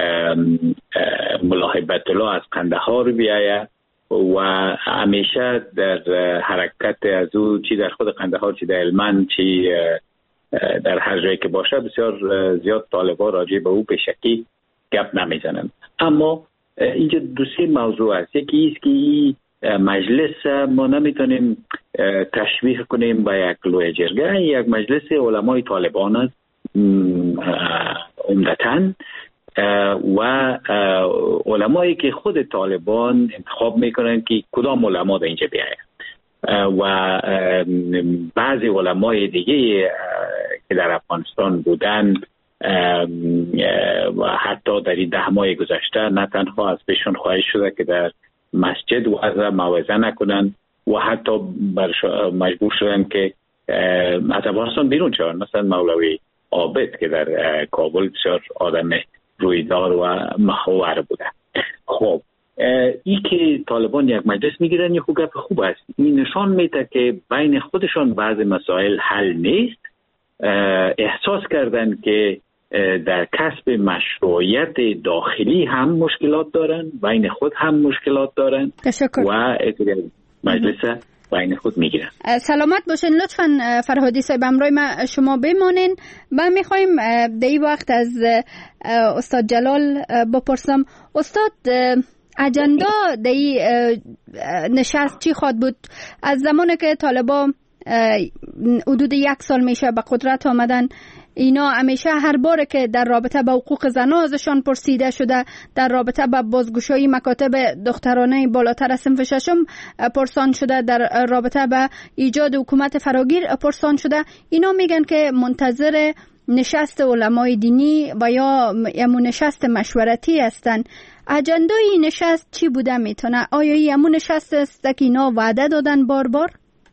ملا هیبت الله از قندهار بیاید و همیشه در حرکت از او چی در خود قندهار چی در هلمند چی در هر جایی که باشه بسیار زیاد طالبان راجع به او به شکی گپ نمیزنند. اما اینجا دو سه موضوع است. یکی است که این مجلس ما نمیتونیم تشبیه کنیم به یک لوی جرگه. یک مجلس علمای طالبان است عمدتاً و علمایی که خود طالبان انتخاب میکنن که کدام علما در اینجا بیاید و بعضی علمای دیگه که در افغانستان بودن و حتی در این ده ماه گذشته نه تنها از پیشون خواهش شده که در مسجد وعظه موعظه نکنن و حتی مجبور شدن که از افغانستان بیرون شدن. مثلا مولوی عابد که در کابل بسیار آدم رویدار و محور بوده. خب این که طالبان یک مجلس میگیرن یه خوب گپ خوب است. این نشان میده که بین خودشان بعض مسائل حل نیست. احساس کردن که در کسب مشروعیت داخلی هم مشکلات دارن، بین خود هم مشکلات دارن تشکر. و مجلس بین خود میگیرن. سلامت باشین. لطفاً فرهادی صاحب همراه ما شما بمانین. ما میخوایم در این وقت از استاد جلال بپرسم، استاد اجندا در این نشست چی خواد بود؟ از زمانی که طالبان حدود یک سال میشه به قدرت آمدن، اینا همیشه هر باره که در رابطه با حقوق زنان ازشان پرسیده شده، در رابطه با بازگشایی مکاتب دخترانه بالاتر از صنف ششم پرسان شده، در رابطه با ایجاد حکومت فراگیر پرسان شده، اینا میگن که منتظر نشست علمای دینی و یا همون نشست مشورتی هستن. اجندای نشست چی بوده میتونه؟ آیا این همون نشست است که اینا وعده دادن بار بار؟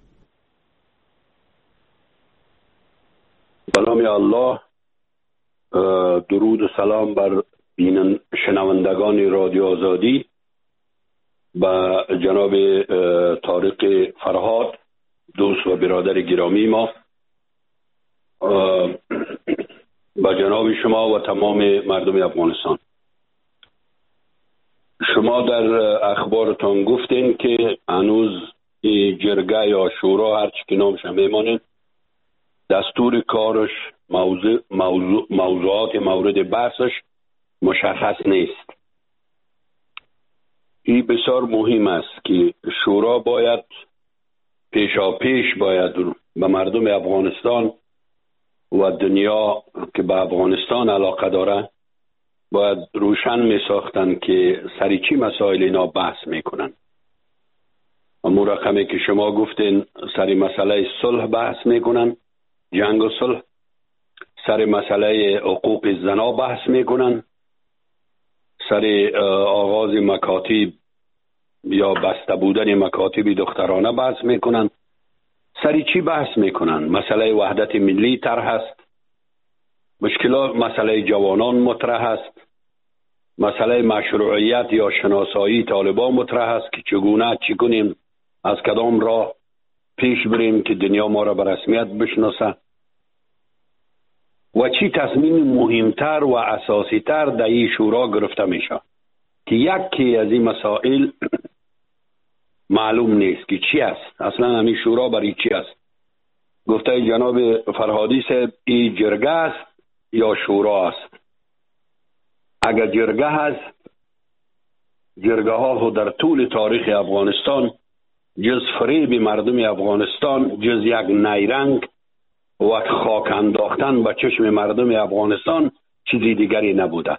سلام الله، درود و سلام بر بینن شنوندگان رادیو آزادی، با جناب طارق فرهاد دوست و برادر گرامی ما، با جناب شما و تمام مردم افغانستان. شما در اخبارتان گفتین که هنوز جرگه یا شورا هرچی که نامش میمانه، دستور کارش، موضوع، موضوع، موضوعات مورد بحثش مشخص نیست. این بسیار مهم است که شورا باید پیشا پیش باید به مردم افغانستان و دنیا که به افغانستان علاقه داره باید روشن می ساختن که سری چی مسائل اینا بحث میکنن. امور رقمی که شما گفتین سری مسئله صلح بحث میکنن، جنگ و صلح، سر مسئله حقوق زنا بحث میکنن، سر آغاز مکاتب یا بسته بودن مکاتب دخترانه بحث میکنن. سری چی بحث میکنن؟ مسئله وحدت ملی طرح است، مشکلات مسئله جوانان مطرح است، مسئله مشروعیت یا شناسایی طالبان مطرح است که چگونه چی کنیم، از کدام راه پیش بریم که دنیا ما را به رسمیت بشناسه و چی تصمیم مهمتر و اساسیتر در این شورا گرفته میشه که یکی از این مسائل معلوم نیست که چی است. اصلا همین شورا برای چی است؟ گفته جناب فرهادی صاحب این جرگه است یا شورا است. اگر جرگه هست، جرگه ها در طول تاریخ افغانستان جز فریب مردم افغانستان، جز یک نیرنگ و خاک انداختن به چشم مردم افغانستان چیزی دیگری نبوده.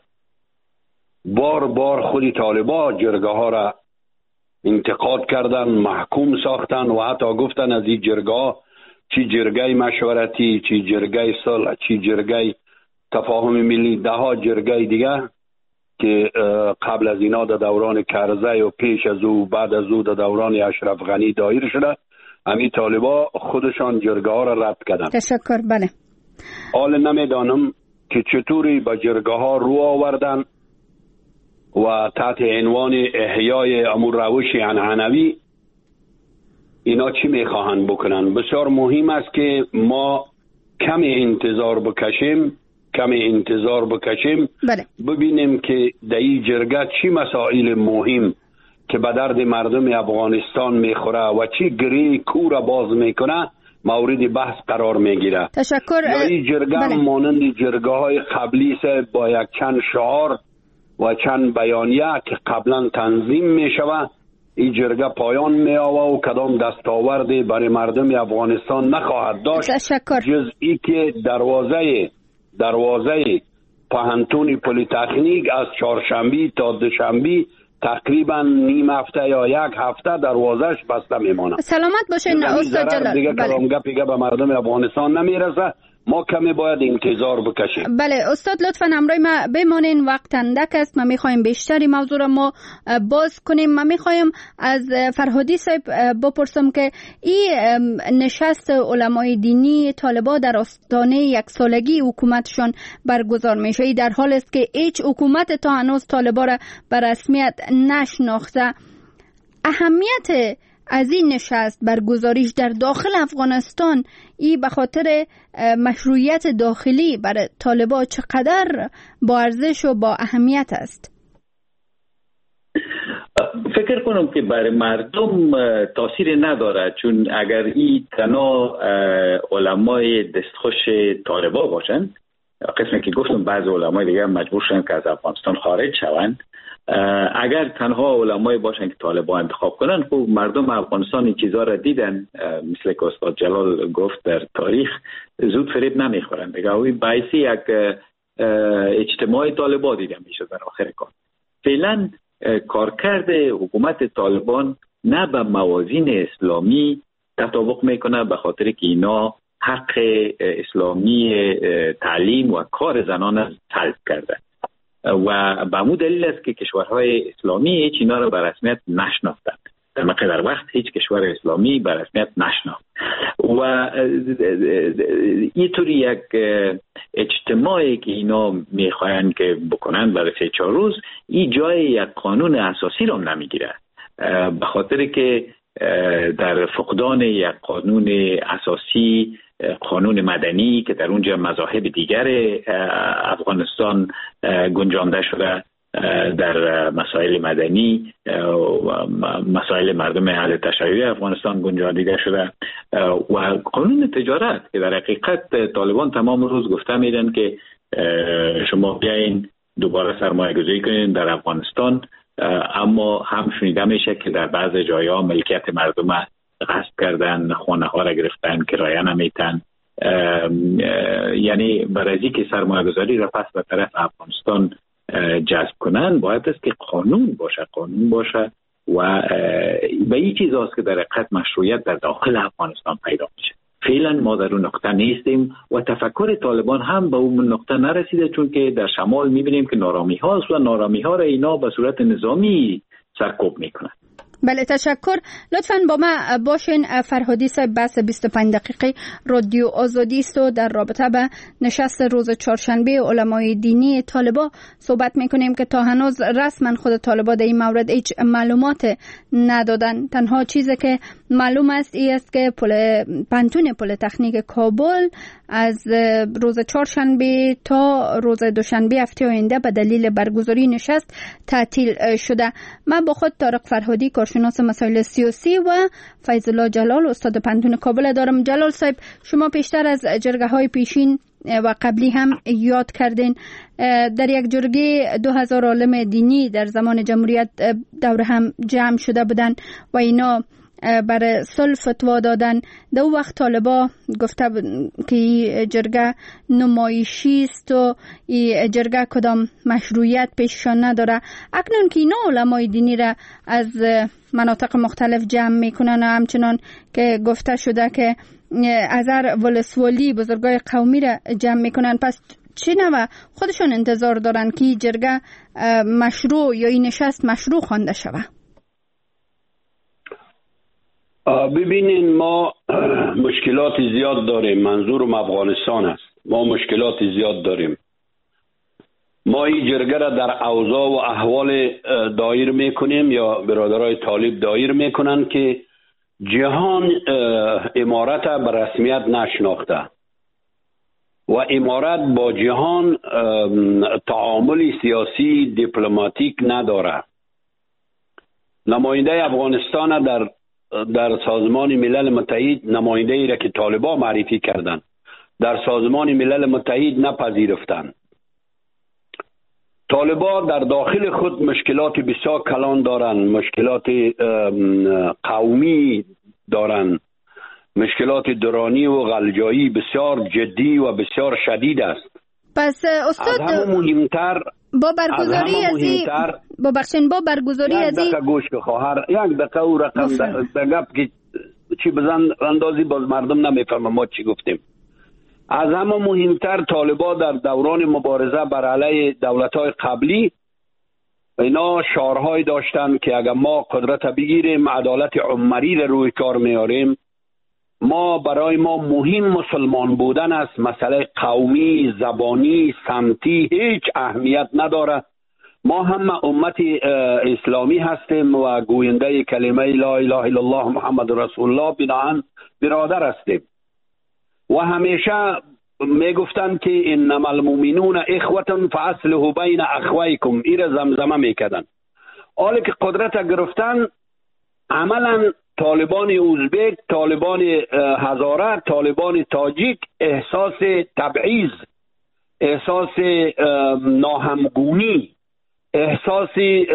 بار بار خودی طالبا جرگه ها را انتقاد کردن، محکوم ساختن و حتی گفتن از این جرگه ها چی جرگه مشورتی، چی جرگه صلح، چی جرگه تفاهم ملی، ده ها جرگه دیگه که قبل از اینا در دوران کرزی و پیش از او بعد از او در دوران اشرف غنی دایر شده. همین طالبا خودشان جرگه ها را رد کردن. تشکر. بله. حال نمیدانم که چطوری با جرگه ها رو آوردن و تحت عنوان احیای امور روش عنعنوی اینا چی میخواهند بکنن. بسیار مهم است که ما کم انتظار بکشیم کم انتظار بکشیم بله. ببینیم که در این جرگه چی مسائل مهم که به درد مردم افغانستان میخوره و چی گری کور باز میکنه مورد بحث قرار میگیره. تشکر. یا این جرگه بله. مانند جرگه های قبلی سه با یک چند شعار و چند بیانیه که قبلا تنظیم میشوه، این جرگه پایان میآوه و کدام دستاوردی برای مردم افغانستان نخواهد داشت. تشکر. جز ای که دروازه دروازه پوهنتون پلی تکنیک از چهارشنبه تا دوشنبه تقریبا نیم هفته یا یک هفته دروازش بسته میمانه. سلامت باشین استاد جلال. دیگه بله. کلام گپی به مردم افغانستان نمیرسه ما کمی باید انتظار بکشیم. بله استاد لطفاً همراه ما بمانین، وقت اندک است. ما میخوایم بیشتری موضوع را ما باز کنیم. ما میخوایم از فرهادی صاحب بپرسم که این نشست علمای دینی طالبا در آستانه یک سالگی حکومتشون برگزار میشه، در حال است که هیچ حکومت تا هنوز طالبا را به رسمیت نشناخته. اهمیت از این نشست برگزاریش در داخل افغانستان این به خاطر مشروعیت داخلی برای طالبان چقدر با ارزش و با اهمیت است؟ فکر کنم که برای مردم تاثیر نداره، چون اگر این تنها علمای دستخوش طالبان باشند، قسمی که گفتم بعض علمای دیگه مجبور شدن که از افغانستان خارج شوند، اگر تنها علمای باشن که طالبان انتخاب کنن، خب مردم افغانستان این چیزها را دیدن، مثل که استاد جلال گفت در تاریخ زود فریب نمیخورن دیگه. این باعث یک اجتماع طالبان دیده میشه در آخر کار. فعلا کارکرد حکومت طالبان نه به موازین اسلامی تطابق میکنه، به خاطر که اینا حق اسلامی تعلیم و کار زنان را سلب کرده و به همون دلیل است که کشورهای اسلامی هیچ اینا را به رسمیت نشناختند. در مقدار وقت هیچ کشور اسلامی به رسمیت نشناخت و اینطوری یک اجتماعی که اینا میخواین که بکنن برای سه چهار روز، این جای یک قانون اساسی را نمیگیره، به خاطر که در فقدان یک قانون اساسی، قانون مدنی که در اونجا مذاهب دیگر افغانستان گنجانده شده، در مسائل مدنی مسائل مردم اهل تشیع افغانستان گنجانده شده و قانون تجارت که در حقیقت طالبان تمام روز گفته میدن که شما بیاین دوباره سرمایه گذاری کنین در افغانستان، اما هم شنیده میشه که در بعض جایا ملکیت مردم غصب کردن، خانه ها را گرفتن، کرایه نمیتن. یعنی برای که سرمایه گذاری را پس به طرف افغانستان جذب کنن باید است که قانون باشه قانون باشه و به این چیز هست که در حقیقت مشروعیت در داخل افغانستان پیدا میشه. فعلا ما در اون نقطه نیستیم و تفکر طالبان هم به اون نقطه نرسیده، چون که در شمال میبینیم که نارامی هاست و نارامی ها را اینا به صورت نظامی سرکوب میکنن. بله تشکر. لطفاً با ما باشین. فرهادی صاحب بحث بیست و پنج دقیقه رادیو آزادی است و در رابطه به نشست روز چهارشنبه علمای دینی طالبان صحبت میکنیم که تا هنوز رسما خود طالبان در این مورد هیچ معلومات ندادن. تنها چیزی که معلوم است این است که پل پانتون پل تکنیک کابل از روز چهارشنبه تا روز دوشنبه هفته آینده به دلیل برگزاری نشست تعطیل شده. من با خود طارق فرهادی کارشناس مسائل سیاسی و فیض الله جلال استاد پانتون کابل دارم. جلال صاحب، شما پیشتر از جرگه های پیشین و قبلی هم یاد کردین در یک جرگه دو هزار عالم دینی در زمان جمهوریت دور هم جمع شده بودن و اینا برای صلح فتوا دادن. در اون وقت طالبا گفته که جرگه نمایشی است و این جرگه کدام مشروعیت پیششان نداره. اکنون که اینا علمای دینی را از مناطق مختلف جمع میکنن و همچنان که گفته شده که از هر ولسوالی بزرگای قومی را جمع میکنن، پس چی نوع خودشون انتظار دارن که جرگه مشروع یا این نشست مشروع خوانده شود؟ ببینین ما مشکلات زیاد داریم. منظورم افغانستان است. ما مشکلات زیاد داریم. ما این جرگه را در اوضاع و احوال دایر میکنیم یا برادرای طالب دایر میکنن که جهان امارت به رسمیت نشناخته و امارت با جهان تعامل سیاسی دیپلماتیک نداره. نماینده افغانستان در در سازمان ملل متحد نماینده ای را که طالبان معرفی کردند در سازمان ملل متحد نپذیرفتند. طالبان در داخل خود مشکلات بسیار کلان دارند، مشکلات قومی دارند، مشکلات درانی و غلجایی بسیار جدی و بسیار شدید است. پس استاد از همه مهمتر با برگزاری ازی با بخشن با برگزاری ازی یک دقیقه گوش که خواهر یک دقیقه او رقم در گپ که چی بزن اندازی باز مردم نمیفهمه ما چی گفتیم. از همه مهمتر طالبان در دوران مبارزه بر علیه دولت‌های قبلی اینا شعارهای داشتن که اگر ما قدرت بگیریم عدالت عمری رو روی کار میاریم، ما برای ما مهم مسلمان بودن است، مسئله قومی، زبانی، سمتی هیچ اهمیت نداره. ما هم امت اسلامی هستیم و گوینده کلمه لا اله الا الله محمد رسول الله بناهن برادر هستیم و همیشه میگفتن که انما المؤمنون اخوة فاصلحوا بین اخویکم، این زمزمه میکردن. حالا که قدرت گرفتن عملا طالبان ازبک، طالبان هزاره، طالبان تاجیک احساس تبعیض، احساس ناهمگونی، احساس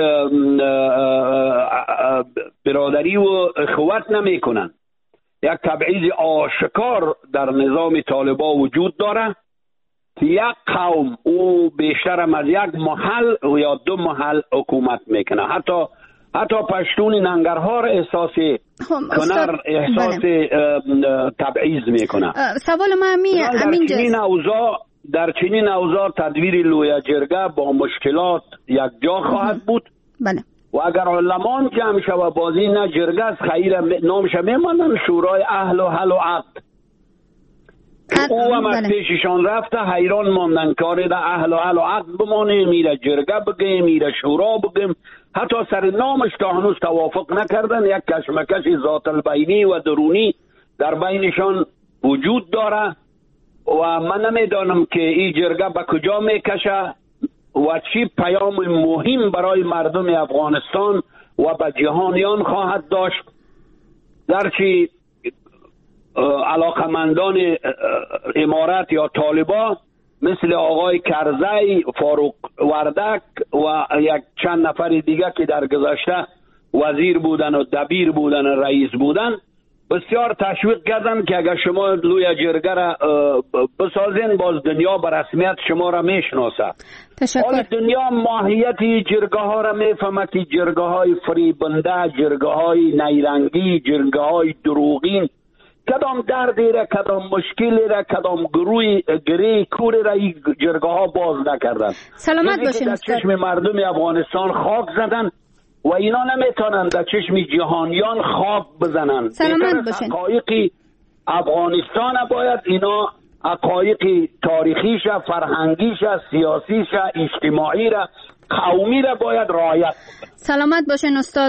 برادری و اخوت نمی کنن. یک تبعیض آشکار در نظام طالبان وجود داره که یک قوم او بیشتر از یک محل یا دو محل حکومت میکنه. حتی حتی پشتون ننگرهار احساس کنر احساس بله. تبعیض میکنه. سوال ما همین در چنین اوضاع در چنین اوضاع تدویر لوی جرگه با مشکلات یک جا خواهد بود. بله. و اگر علمان که همیشه و بازی نه جرگه از خیر نامشه میمانن شورای اهل و حل و عقد. او هم از پیششان رفته حیران ماندن کاری در اهل و حل و عقد بمانه، میره جرگه بگیم، میره شورا بگیم، حتی سر نامش تا هنوز توافق نکردن. یک کشمکش ذات البینی و درونی در بینشان وجود داره و من نمیدانم که این جرگه به کجا میکشه و چی پیام مهم برای مردم افغانستان و به جهانیان خواهد داشت. گرچه علاقمندان امارت یا طالبان مثل آقای کرزی، فاروق وردک و یک چند نفر دیگه که در گذشته وزیر بودن و دبیر بودن و رئیس بودن بسیار تشویق کردن که اگر شما لوی جرگه را بسازین باز دنیا به رسمیت شما را میشناسه. حالا دنیا ماهیت جرگه ها را میفهمه که جرگه های فریبنده، جرگه های نیرنگی، جرگه های دروغین کدام دردی را، کدام مشکلی را، کدام گروی گری کوری را این جرگه ها باز نکردن. سلامت باشین در چشم مردم افغانستان خاک زدن و اینا نمیتونن در چشم جهانیان خواب بزنن. سلامت باشین. حقایق افغانستان باید اینا حقایق تاریخیش، فرهنگیش، سیاسیش، اجتماعی را، قومی را باید رعایت. سلامت باشین استاد،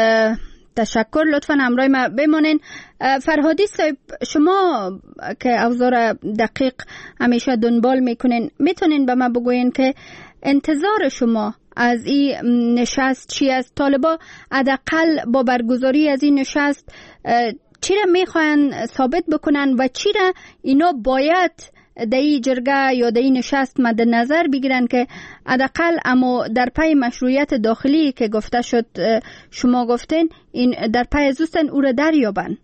تشکر. لطفا همراه ما بمانین. فرهادی صاحب، شما که اوضاع دقیق همیشه دنبال میکنین میتونین به ما بگوین که انتظار شما از این نشست چی است؟ طالبا حداقل با برگزاری از این نشست چی را میخواین ثابت بکنن و چی را اینا باید در این جرگه یا در این نشست مد نظر بگیرن که حداقل اما در پای مشروعیت داخلی که گفته شد شما گفتین این در پای زوستن او را دریابن؟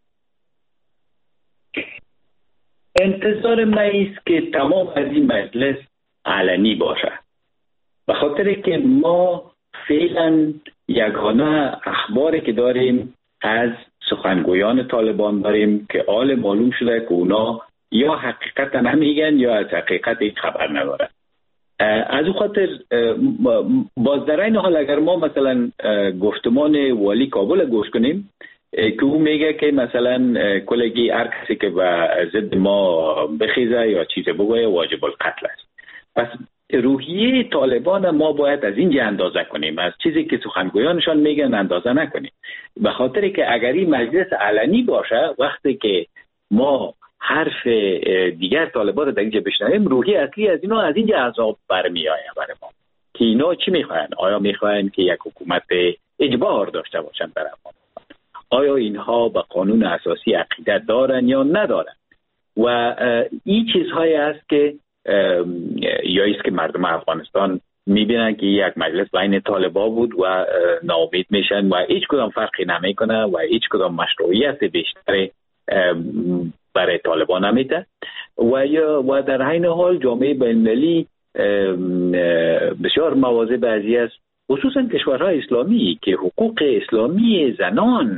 انتظار من است که تمام از این مجلس علنی باشه، به خاطر که ما فعلا یگانه اخباری که داریم از سخنگویان طالبان داریم که آل معلوم شده که اونا یا حقیقت نمیگن یا از حقیقت هیچ خبر ندارن. از او خاطر باز در این حال اگر ما مثلا گفتمان والی کابل گوش کنیم که او میگه که مثلا کلگی هر کسی که به ضد ما بخیزه یا چیز بگویه واجب القتل است. پس روحیه طالبان ما باید از اینجا اندازه کنیم، از چیزی که سخنگویانشان میگن اندازه نکنیم، به خاطر که اگر این مجلس علنی باشه وقتی که ما حرف دیگر طالبان رو در اینجا بشنویم روحیه اصلی از اینا از اینجا عذاب برمی آید برای ما که اینا چی میخواین؟ آیا میخواین که یک حکومت اجبار داشته باشن در افغانستان؟ آیا اینها به قانون اساسی عقیده دارن یا ندارن؟ و این چیزهایی است که یا است که مردم افغانستان میبینن که یک مجلس بین طالبا بود و ناامید میشن و هیچ کدام فرقی نمیکنه و هیچ کدام مشروعیت بیشتر برای طالبان نمیده و یا و در عین حال جامعه بین‌المللی بسیار مواضع بعضی است، خصوصا کشورهای اسلامی که حقوق اسلامی زنان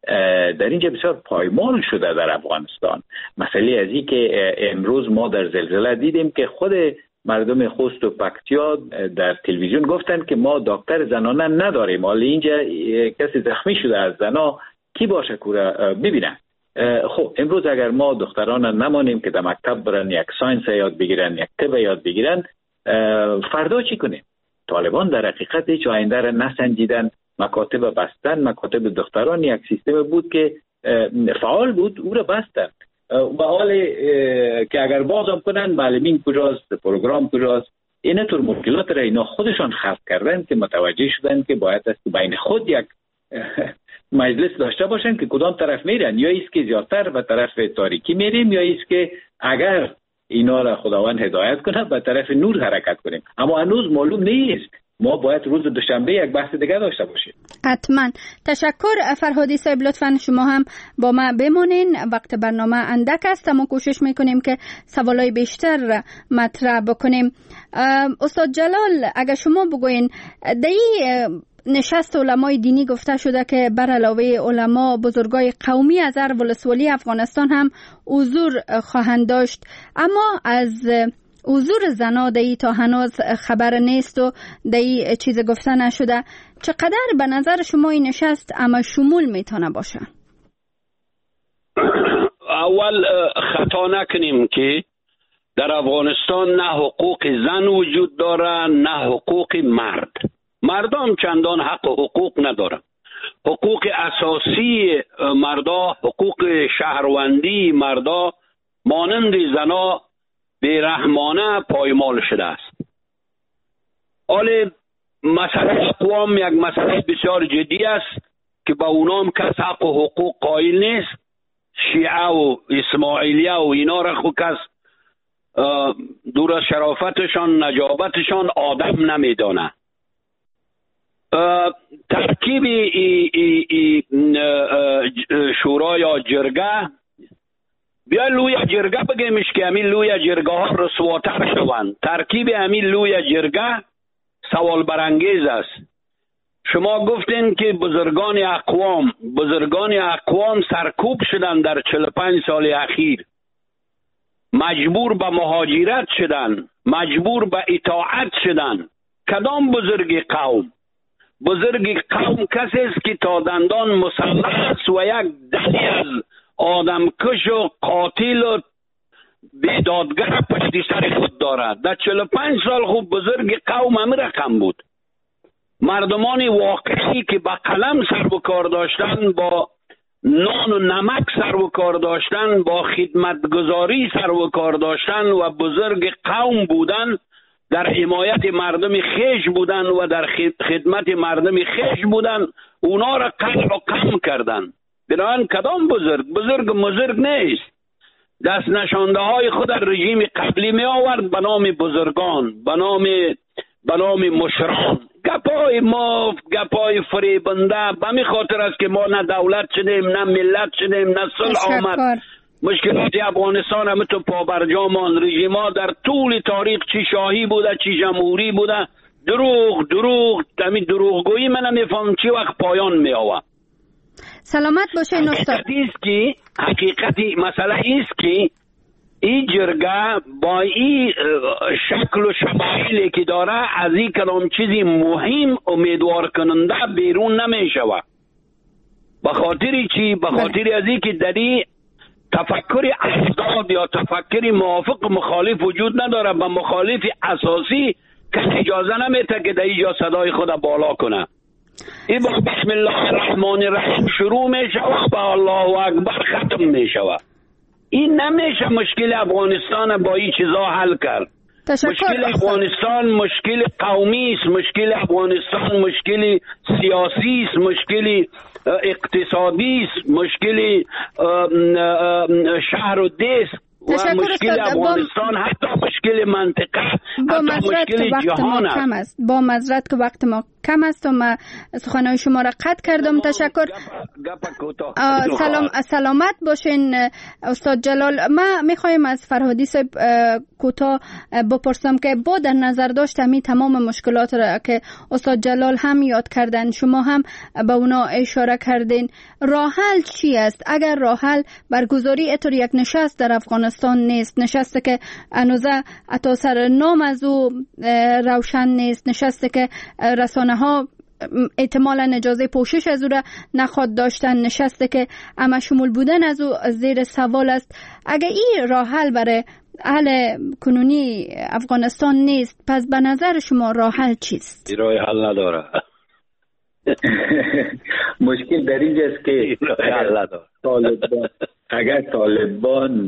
در اینجا بسیار پایمال شده در افغانستان. مسئله از این که امروز ما در زلزله دیدیم که خود مردم خوست و پکتیا در تلویزیون گفتن که ما دکتر زنانه نداریم، حالا اینجا کسی زخمی شده از زنا کی باشه که ببینن. خب امروز اگر ما دختران نمانیم که در مکتب برن یک ساینس یاد بگیرن، یک طب یاد بگیرن، فردا چی کنیم؟ طالبان در حقیقت هیچ آینده را نسنجیدن، مکاتب بستن. مکاتب دختران یک سیستم بود که فعال بود، او را بستن و حال که اگر بازم کنن معلمین کجاست، پروگرام کجاست، این طور مشکلات را اینا خودشان خلق کردن که متوجه شدن که باید است بین خود یک مجلس داشته باشن که کدام طرف میرن، یا ایست که زیادتر به طرف تاریکی میریم، یا ایست که اگر اینا را خداوند هدایت کنه به طرف نور حرکت کنیم. اما هنوز معلوم نیست. ما باید روز دوشنبه یک بحث دیگه داشته باشیم. حتما. تشکر فرهادی صاحب، لطفا شما هم با ما بمونین، وقت برنامه اندک است اما کوشش میکنیم که سوالای بیشتر مطرح بکنیم. استاد جلال، اگر شما بگوین در نشست علمای دینی گفته شده که بر علاوه علما بزرگای قومی از هر ولسوالی افغانستان هم حضور خواهند داشت، اما از حضور زنا دایی تا هنوز خبر نیست و دایی چیز گفته نشده. چقدر به نظر شما این نشست اما شمول میتونه باشه؟ اول خطا نکنیم که در افغانستان نه حقوق زن وجود داره نه حقوق مرد. مردم چندان حق حقوق ندارن. حقوق اساسی مردا، حقوق شهروندی مردا مانند زنا بیرحمانه پایمال شده است. حال مسئله اقوام یک مسئله بسیار جدی است که با اونام کس حق و حقوق قائل نیست. شیعه و اسماعیلیه و اینا را خود کس دور از شرافتشان، نجابتشان آدم نمیدانه. ترکیب ای ای ای شورا یا جرگه، بیا لوی جرگه بگیمش که همین لوی جرگه ها رسواتر شوند. ترکیب همین لوی جرگه سوال برانگیز است. شما گفتین که بزرگان اقوام بزرگان اقوام سرکوب شدن در چهل و پنج سال اخیر، مجبور به مهاجرت شدن، مجبور به اطاعت شدن. کدام بزرگ قوم؟ بزرگ قوم کسی است که تا دندان مسلح است و یک دلی از آدمکش و قاتل و بیدادگر پشت سر خود دارد. در چهل و پنج سال خوب بزرگ قوم همین رقم بود. مردمان واقعی که با قلم سر و کار داشتن، با نان و نمک سر و کار داشتن، با خدمتگزاری سر و کار داشتن و بزرگ قوم بودن، در حمایت مردم خیش بودن و در خدمت مردم خیش بودن، اونا را قلع و قم کردن. بنابراین کدام بزرگ؟ بزرگ مزرگ نیست. دست نشانده های خود در رژیم قبلی می آورد به نام بزرگان، به نام به نام مشران. گپای مفت، گپای فریبنده. به می خاطر است که ما نه دولت شدیم، نه ملت شدیم، نه صلح آمد. مشکلات افغانستان همه تو پابرجامان. رژیما در طول تاریخ چی شاهی بوده چی جمهوری بوده. دروغ دروغ همین دروغگویی من نمیفهم چی وقت پایان می آورد. سلامت باشه نستاد. حقیقتی است که حقیقتی مسئله است که این جرگه با این شکل و شمایلی که داره از این کدام چیزی مهم امیدوار کننده بیرون نمی شود. به خاطر چی؟ به خاطر از این که در این تفکر افراد یا تفکر موافق مخالف وجود نداره. به مخالف اساسی که اجازه نمیده که در اینجا صدای خود بالا کنه. این با بسم الله الرحمن الرحیم شروع میشه و با الله اکبر ختم میشه. این نمیشه مشکل افغانستان با این چیزا حل کرد. مشکل افغانستان مشکل قومی است، مشکل افغانستان مشکل سیاسی است، مشکل اقتصادی است، مشکل شهر و دیس و مشکل افغانستان حتی مشکل منطقه با معذرت که وقت ما کم است با معذرت که وقت ما کم است و ما سخنهای شما را قطع کردم. تشکر. سلام سلامت باشین استاد جلال. ما میخوایم از فرهادی صاحب کوتاه بپرسم که با در نظر داشت همین تمام مشکلات را که استاد جلال هم یاد کردن، شما هم به اونا اشاره کردین، راه حل چی است؟ اگر راه حل برگزاری اتور یک نشست در افغانستان نیست، نشسته که انوزه اتا سر نام از او روشن نیست، نشسته که رسانه ها احتمالا اجازه پوشش از او را نخواد داشتن، نشسته که اما شمول بودن از او زیر سوال است. اگر این راه حل برای حل کنونی افغانستان نیست، پس به نظر شما راه حل چیست؟ راه حل نداره. مشکل در اینجاست که طالبان اگر طالبان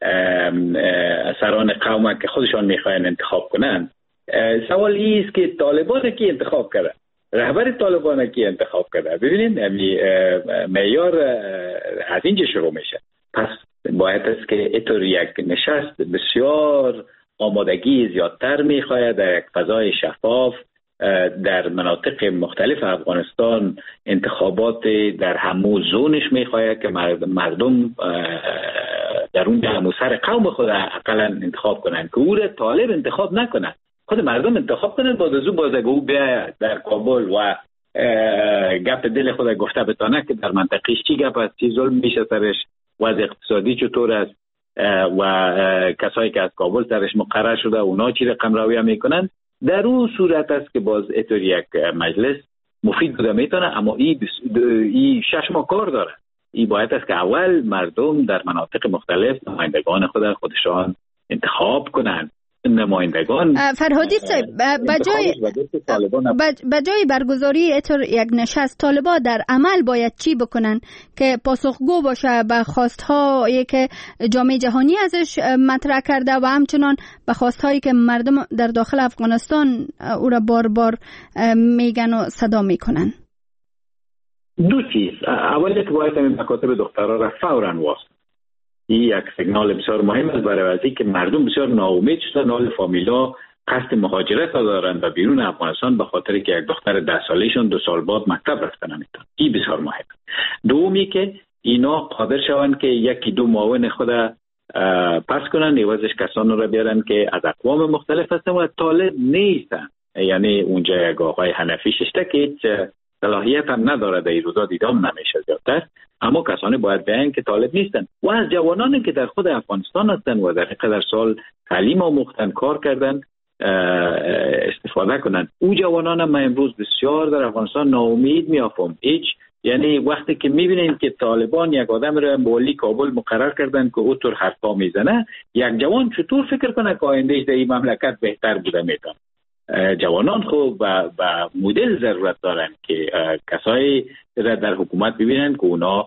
سران قوم که خودشان میخواین انتخاب کنن، سوال این است که طالبان کی انتخاب کرده، رهبر طالبان کی انتخاب کرده. ببینید معیار از اینجا شروع میشه. پس باید است که اینطور یک نشست بسیار آمادگی زیادتر میخواهد در یک فضای شفاف در مناطق مختلف افغانستان، انتخابات در همو زونش میخواهد که مردم در اونجا همو سر قوم خود اقلا انتخاب کنند، که او را طالب انتخاب نکنند، خود مردم انتخاب کنند. باز از او باز اگه او بیا در کابل و گپ دل خود گفته بتانه که در منطقهش چی گپ است، چی ظلم میشه سرش، وضع اقتصادی چطور است و کسایی که از کابل سرش مقرر شده اونا چی رقم رویه میکنن، در اون صورت است که باز اتور یک مجلس مفید بوده میتونه. اما این ای شش ماه کار داره. این باید است که اول مردم در مناطق مختلف نمایندگان خود خودشان انتخاب کنند. نمایندگان فرهادی صاحب بجای بجای برگزاری اتور یک نشست، طالبان در عمل باید چی بکنن که پاسخگو باشه به خواست‌هایی که جامعه جهانی ازش مطرح کرده و همچنان به خواست‌هایی که مردم در داخل افغانستان او را بار بار میگن و صدا میکنن؟ دو چیز. اولی که باید همین مکاتب دخترها را فوراً واسط. این یک سیگنال بسیار مهم است برای وضعی که مردم بسیار ناامید شدن، حال فامیلا قصد مهاجرت دارند و بیرون افغانستان به خاطر که یک دختر ده سالهشون دو سال بعد مکتب رفتن نمیتونن. این بسیار مهم. دومی که اینا قادر شوند که یکی دو معاون خود پس کنن، عوضش کسان رو بیارن که از اقوام مختلف هستن و طالب نیستن. یعنی اونجا یک آقای حنفی ششته که هیچ صلاحیت هم نداره، در این روزا دیدام نمیشه زیادتر، اما کسانی باید بیان که طالب نیستن و از جوانانی که در خود افغانستان هستن و در قدر سال تعلیم آموختن، کار کردن استفاده کنن. او جوانان هم من امروز بسیار در افغانستان ناامید میافم. هیچ یعنی وقتی که میبینین که طالبان یک آدم رو مولی کابل مقرر کردن که او طور حرفا میزنه، یک جوان چطور فکر کنه که آیندهش در این مملکت بهتر بوده میتونه؟ جوانان خوب و, و مدل ضرورت دارن که کسایی را در حکومت ببینن که اونا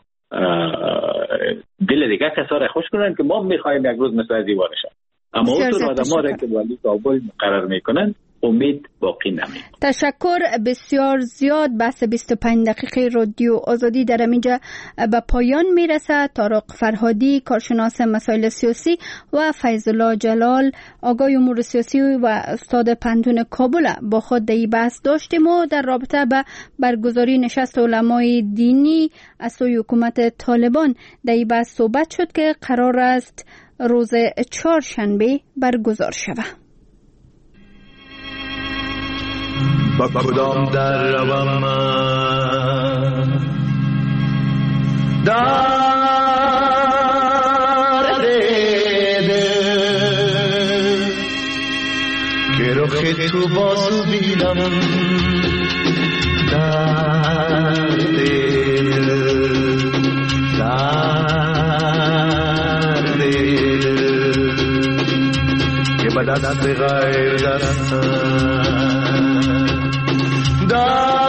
دل دیگه کسا را خوش کنن که ما میخوایم یک روز مثل از ایوان شد. اما اون آدم ها را که والی کابل مقرر میکنن امید باقی نمید. تشکر بسیار زیاد. بحث بیست و پنج دقیقه رادیو آزادی در اینجا به پایان میرسه. طارق فرهادی کارشناس مسائل سیاسی و فیض الله جلال آگاه امور سیاسی و استاد پنتون کابل با خود در این بحث داشتیم و در رابطه به برگزاری نشست علمای دینی از سوی حکومت طالبان در این بحث صحبت شد که قرار است روز چهارشنبه برگزار شود. با کدام در روم من در دیده که رخ تو بازو بیدم در دیده در دیده که با دست غیر دستم da